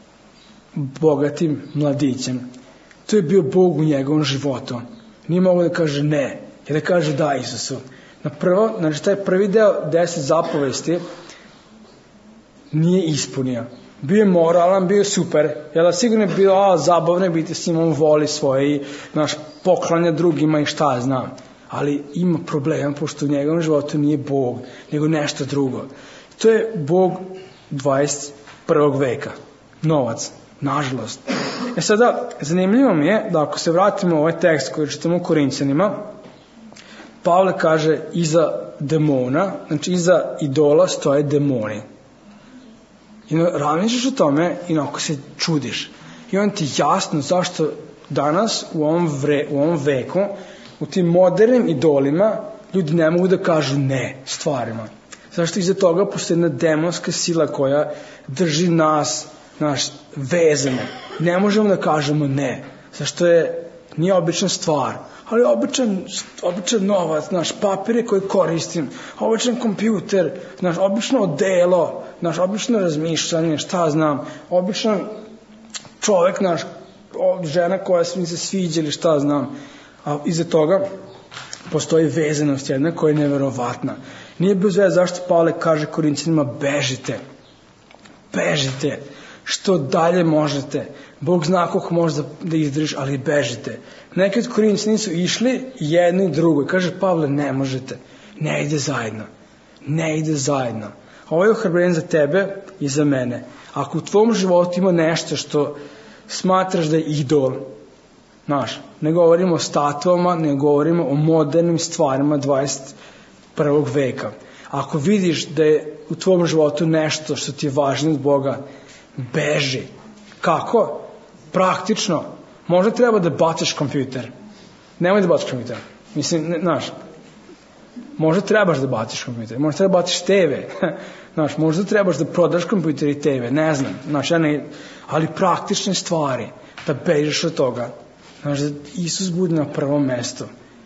bogatim mladićem, to je bio Bog u njegovom životu. Nije mogo da kaže ne, i da kaže da Isusu. Na prvo, znači taj prvi deo deset zapovesti nije ispunio. Bio je moralan, bio je super, jer da sigurno je bilo a, zabavno biti s njim, on voli svoje i naš poklanja drugima i šta ja znam. Ali ima problema, pošto u njegovom životu nije Bog, nego nešto drugo. To je Bog dvadeset prvog veka. Novac, nažalost. E sada, zanimljivo mi je da ako se vratimo u ovaj tekst koji čitamo u Korinćanima, Pavle kaže iza demona, znači iza idola stoje demoni. I razmišljaš o tome i ako se čudiš. I on ti jasno zašto danas u ovom, vre, u ovom veku u tim modernim idolima ljudi ne mogu da kažu ne stvarima. Zašto iza toga postoji jedna demonska sila koja drži nas, naš, vezane. Ne možemo da kažemo ne. Zašto je, nije obična stvar, ali običan, običan novac, naš papire koji koristim, običan kompjuter, naš obično odelo, naš obično razmišljanje, šta znam, običan čovek, naš, žena koja mi se sviđa ili šta znam. A iza toga postoji vezanost jedna koja je neverovatna. Nije bez veze zašto Pavle kaže Korinćanima bežite, bežite, što dalje možete. Bog zna koliko možda da izdržiš, ali bežite. Nekad Korinci nisu išli jedno i drugo. Kaže Pavle, ne možete. Ne ide zajedno. Ne ide zajedno. Ovo je ohrabrenje za tebe i za mene. Ako u tvom životu ima nešto što smatraš da je idol, znaš, ne govorimo o statvama, ne govorimo o modernim stvarima dvadeset prvog veka. Ako vidiš da je u tvom životu nešto što ti je važno od Boga, beži. Kako? Praktično. Možda treba da baciš kompjuter. Nemoj da baciš kompjuter. Mislim, ne, znaš, možda trebaš da baciš kompjuter. Možda treba da baciš te ve. Znaš, možda trebaš da prodaš kompjuter i te ve. Ne znam. Znaš, ja ne, ali praktične stvari. Da bežiš od toga. Znaš, da Isus bude na prvom mestu.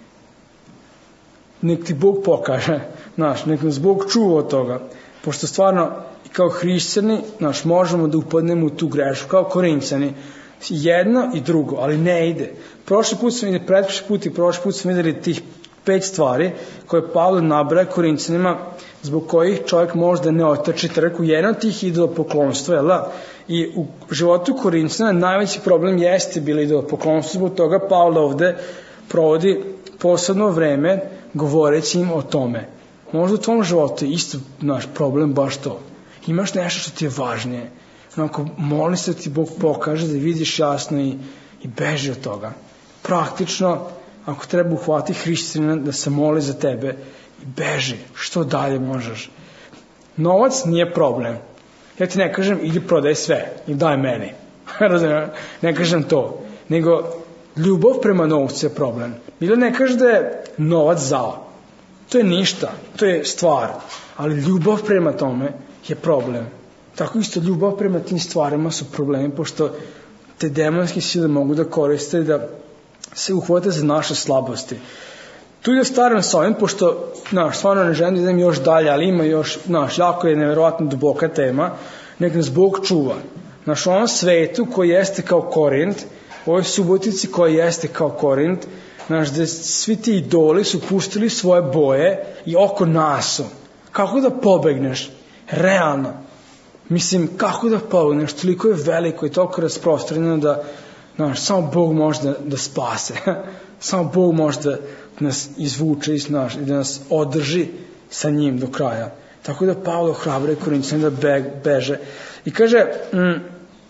Nek ti Bog pokaže. Znaš, nek nas Bog čuva od toga. Pošto stvarno, kao hrišćani, znaš, možemo da upadnemo u tu grešku, kao Korinćani, jedno i drugo, ali ne ide. Prošli put smo videli, pretprošli put i prošli put smo videli tih pet stvari koje Pavle nabraja Korinćanima, zbog kojih čovjek možda ne otrči trku. Jedno od tih idolopoklonstva, jel da? I u životu Korinćana najveći problem jeste bilo idolopoklonstvo, zbog toga Pavle ovde provodi posebno vreme govoreći im o tome. Možda u tvom životu je isto naš problem baš to. Imaš nešto što ti je važnije. Onako, moli se da ti Bog pokaže, da vidiš jasno i, i beži od toga. Praktično, ako treba uhvati hrišćanina da se moli za tebe i beži, što dalje možeš. Novac nije problem. Ja ti ne kažem, idi prodaj sve i daj meni. Ne kažem to. Nego, ljubav prema novcu je problem. Ili ne kaže da je novac zao. To je ništa, to je stvar, ali ljubav prema tome je problem. Tako isto ljubav prema tim stvarima su problemi, pošto te demonske sile mogu da koriste i da se uhvate za naše slabosti. Tu je staram sa ovim, pošto, znaš, stvarno ne želim da idem još dalje, ali ima još, znaš, jako je nevjerovatno duboka tema, nek nas Bog čuva. Znaš, u ovom svetu koji jeste kao Korint, u ovoj Subotici koja jeste kao Korint, znaš, da svi ti idoli su pustili svoje boje i oko nas su. Kako da pobegneš? Realno. Mislim, kako da pobegneš? Toliko je veliko i toliko rasprostranjeno da, znaš, samo Bog može da, da spase. Samo Bog može da nas izvuče iz naš i da nas održi sa njim do kraja. Tako da Pavle ohrabruje Korinćane da be, beže. I kaže, mm,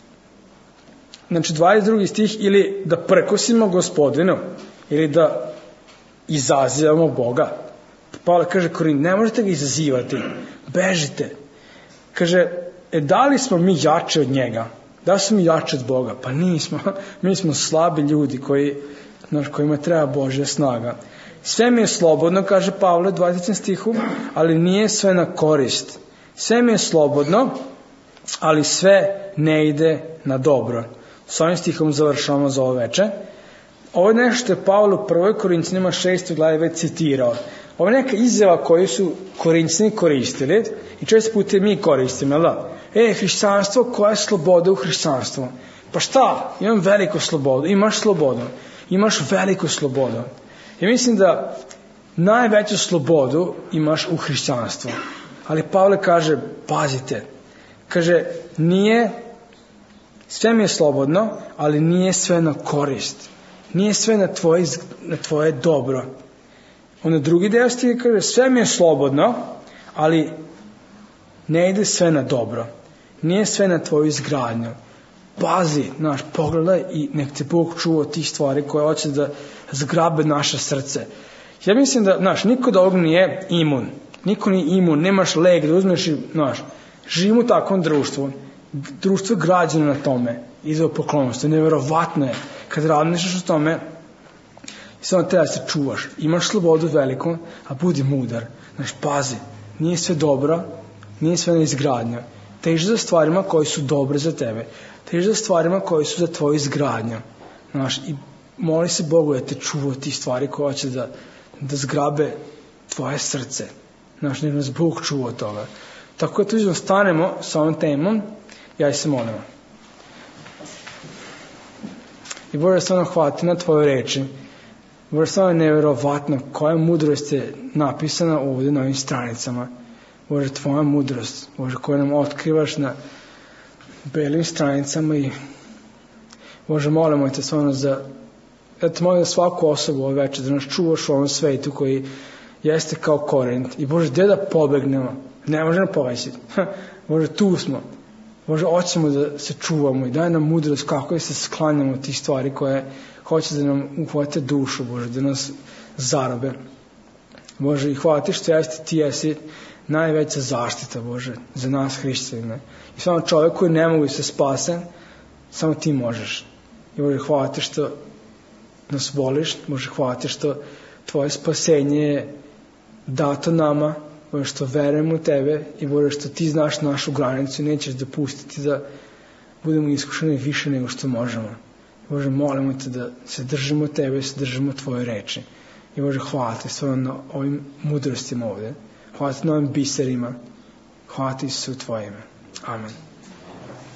znači, dvadeset drugi stih, ili da prkosimo Gospodinu, ili da izazivamo Boga. Pavle kaže Korin, ne možete ga izazivati, bežite. Kaže, e da li smo mi jače od njega? Da li smo mi jače od Boga? Pa nismo. Mi smo slabi ljudi koji, znaš, kojima treba Božja snaga. Sve mi je slobodno, kaže Pavle u dvadesetom stihu, ali nije sve na korist. Sve mi je slobodno, ali sve ne ide na dobro. S ovim stihom završavamo za ovo veče. Ovo je nešto što je Pavle u prvoj Korinćanima šestoj glavi već citirao. Ovo je neka izjava koju su Korinćani koristili i često puta mi koristimo, jel da? E, hrišćanstvo, koja je sloboda u hrišćanstvu? Pa šta? Imam veliku slobodu. Imaš slobodu. Imaš veliku slobodu. I mislim da najveću slobodu imaš u hrišćanstvu. Ali Pavle kaže, pazite, kaže, nije, sve mi je slobodno, ali nije sve na korist. Nije sve na tvoje, na tvoje dobro. Ono drugi deo stiha kaže, sve mi je slobodno, ali ne ide sve na dobro. Nije sve na tvoju izgradnju. Pazi, naš, pogledaj i nek te Bog čuva tih stvari koje hoće da zgrabe naše srce. Ja mislim da, znaš, niko od ovog nije imun. Niko nije imun, nemaš lek da uzmeš i, znaš, živimo u takvom društvu. Društvo građeno na tome. Idolopoklonstvo. Neverovatno je. Kad razmišljaš o tome, samo treba da se čuvaš. Imaš slobodu veliku, a budi mudar. Znaš, pazi, nije sve dobro, nije sve na izgradnju. Teži za stvarima koji su dobre za tebe. Teži za stvarima koji su za tvoju izgradnju. Znaš, i moli se Bogu da te čuva tih stvari koje hoće da, da zgrabe tvoje srce. Znaš, nek nas Bog čuva od toga. Tako da tu izvom stanemo sa ovom temom, ja i se molimo. I Bože, stvarno hvati na tvoje reči. Bože, stvarno je nevjerovatno koja mudrost je napisana ovdje na ovim stranicama. Bože, tvoja mudrost, Bože, koju nam otkrivaš na, belim stranicama i Bože, molimo te stvarno za, ja te molim za svaku osobu ove večer, da nas čuvaš u ovom svetu koji jeste kao Korint. I Bože, gde da pobegnemo? Ne možemo povećati. Bože, tu smo. Bože, hoćemo da se čuvamo i daj nam mudrost kako da se sklanjamo od tih stvari koje hoće da nam uhvate dušu, Bože, da nas zarobe. Bože, i hvala ti što jeste, ti jesi najveća zaštita, Bože, za nas hrišćane. I samo čovjek koji ne mogu se spase, samo ti možeš. I Bože, hvala ti što nas voliš, Bože, hvala ti što tvoje spasenje je dato nama, Bože, što verujemo u tebe i Bože, što ti znaš našu granicu i nećeš dopustiti da budemo iskušeni više nego što možemo. Bože, molimo te da se držimo tebe i se držimo tvoje reči. I Bože, hvala ti stvarno na ovim mudrostima ovdje. Hvala ti na ovim biserima. Hvala ti Isus u tvoje ime. Amen.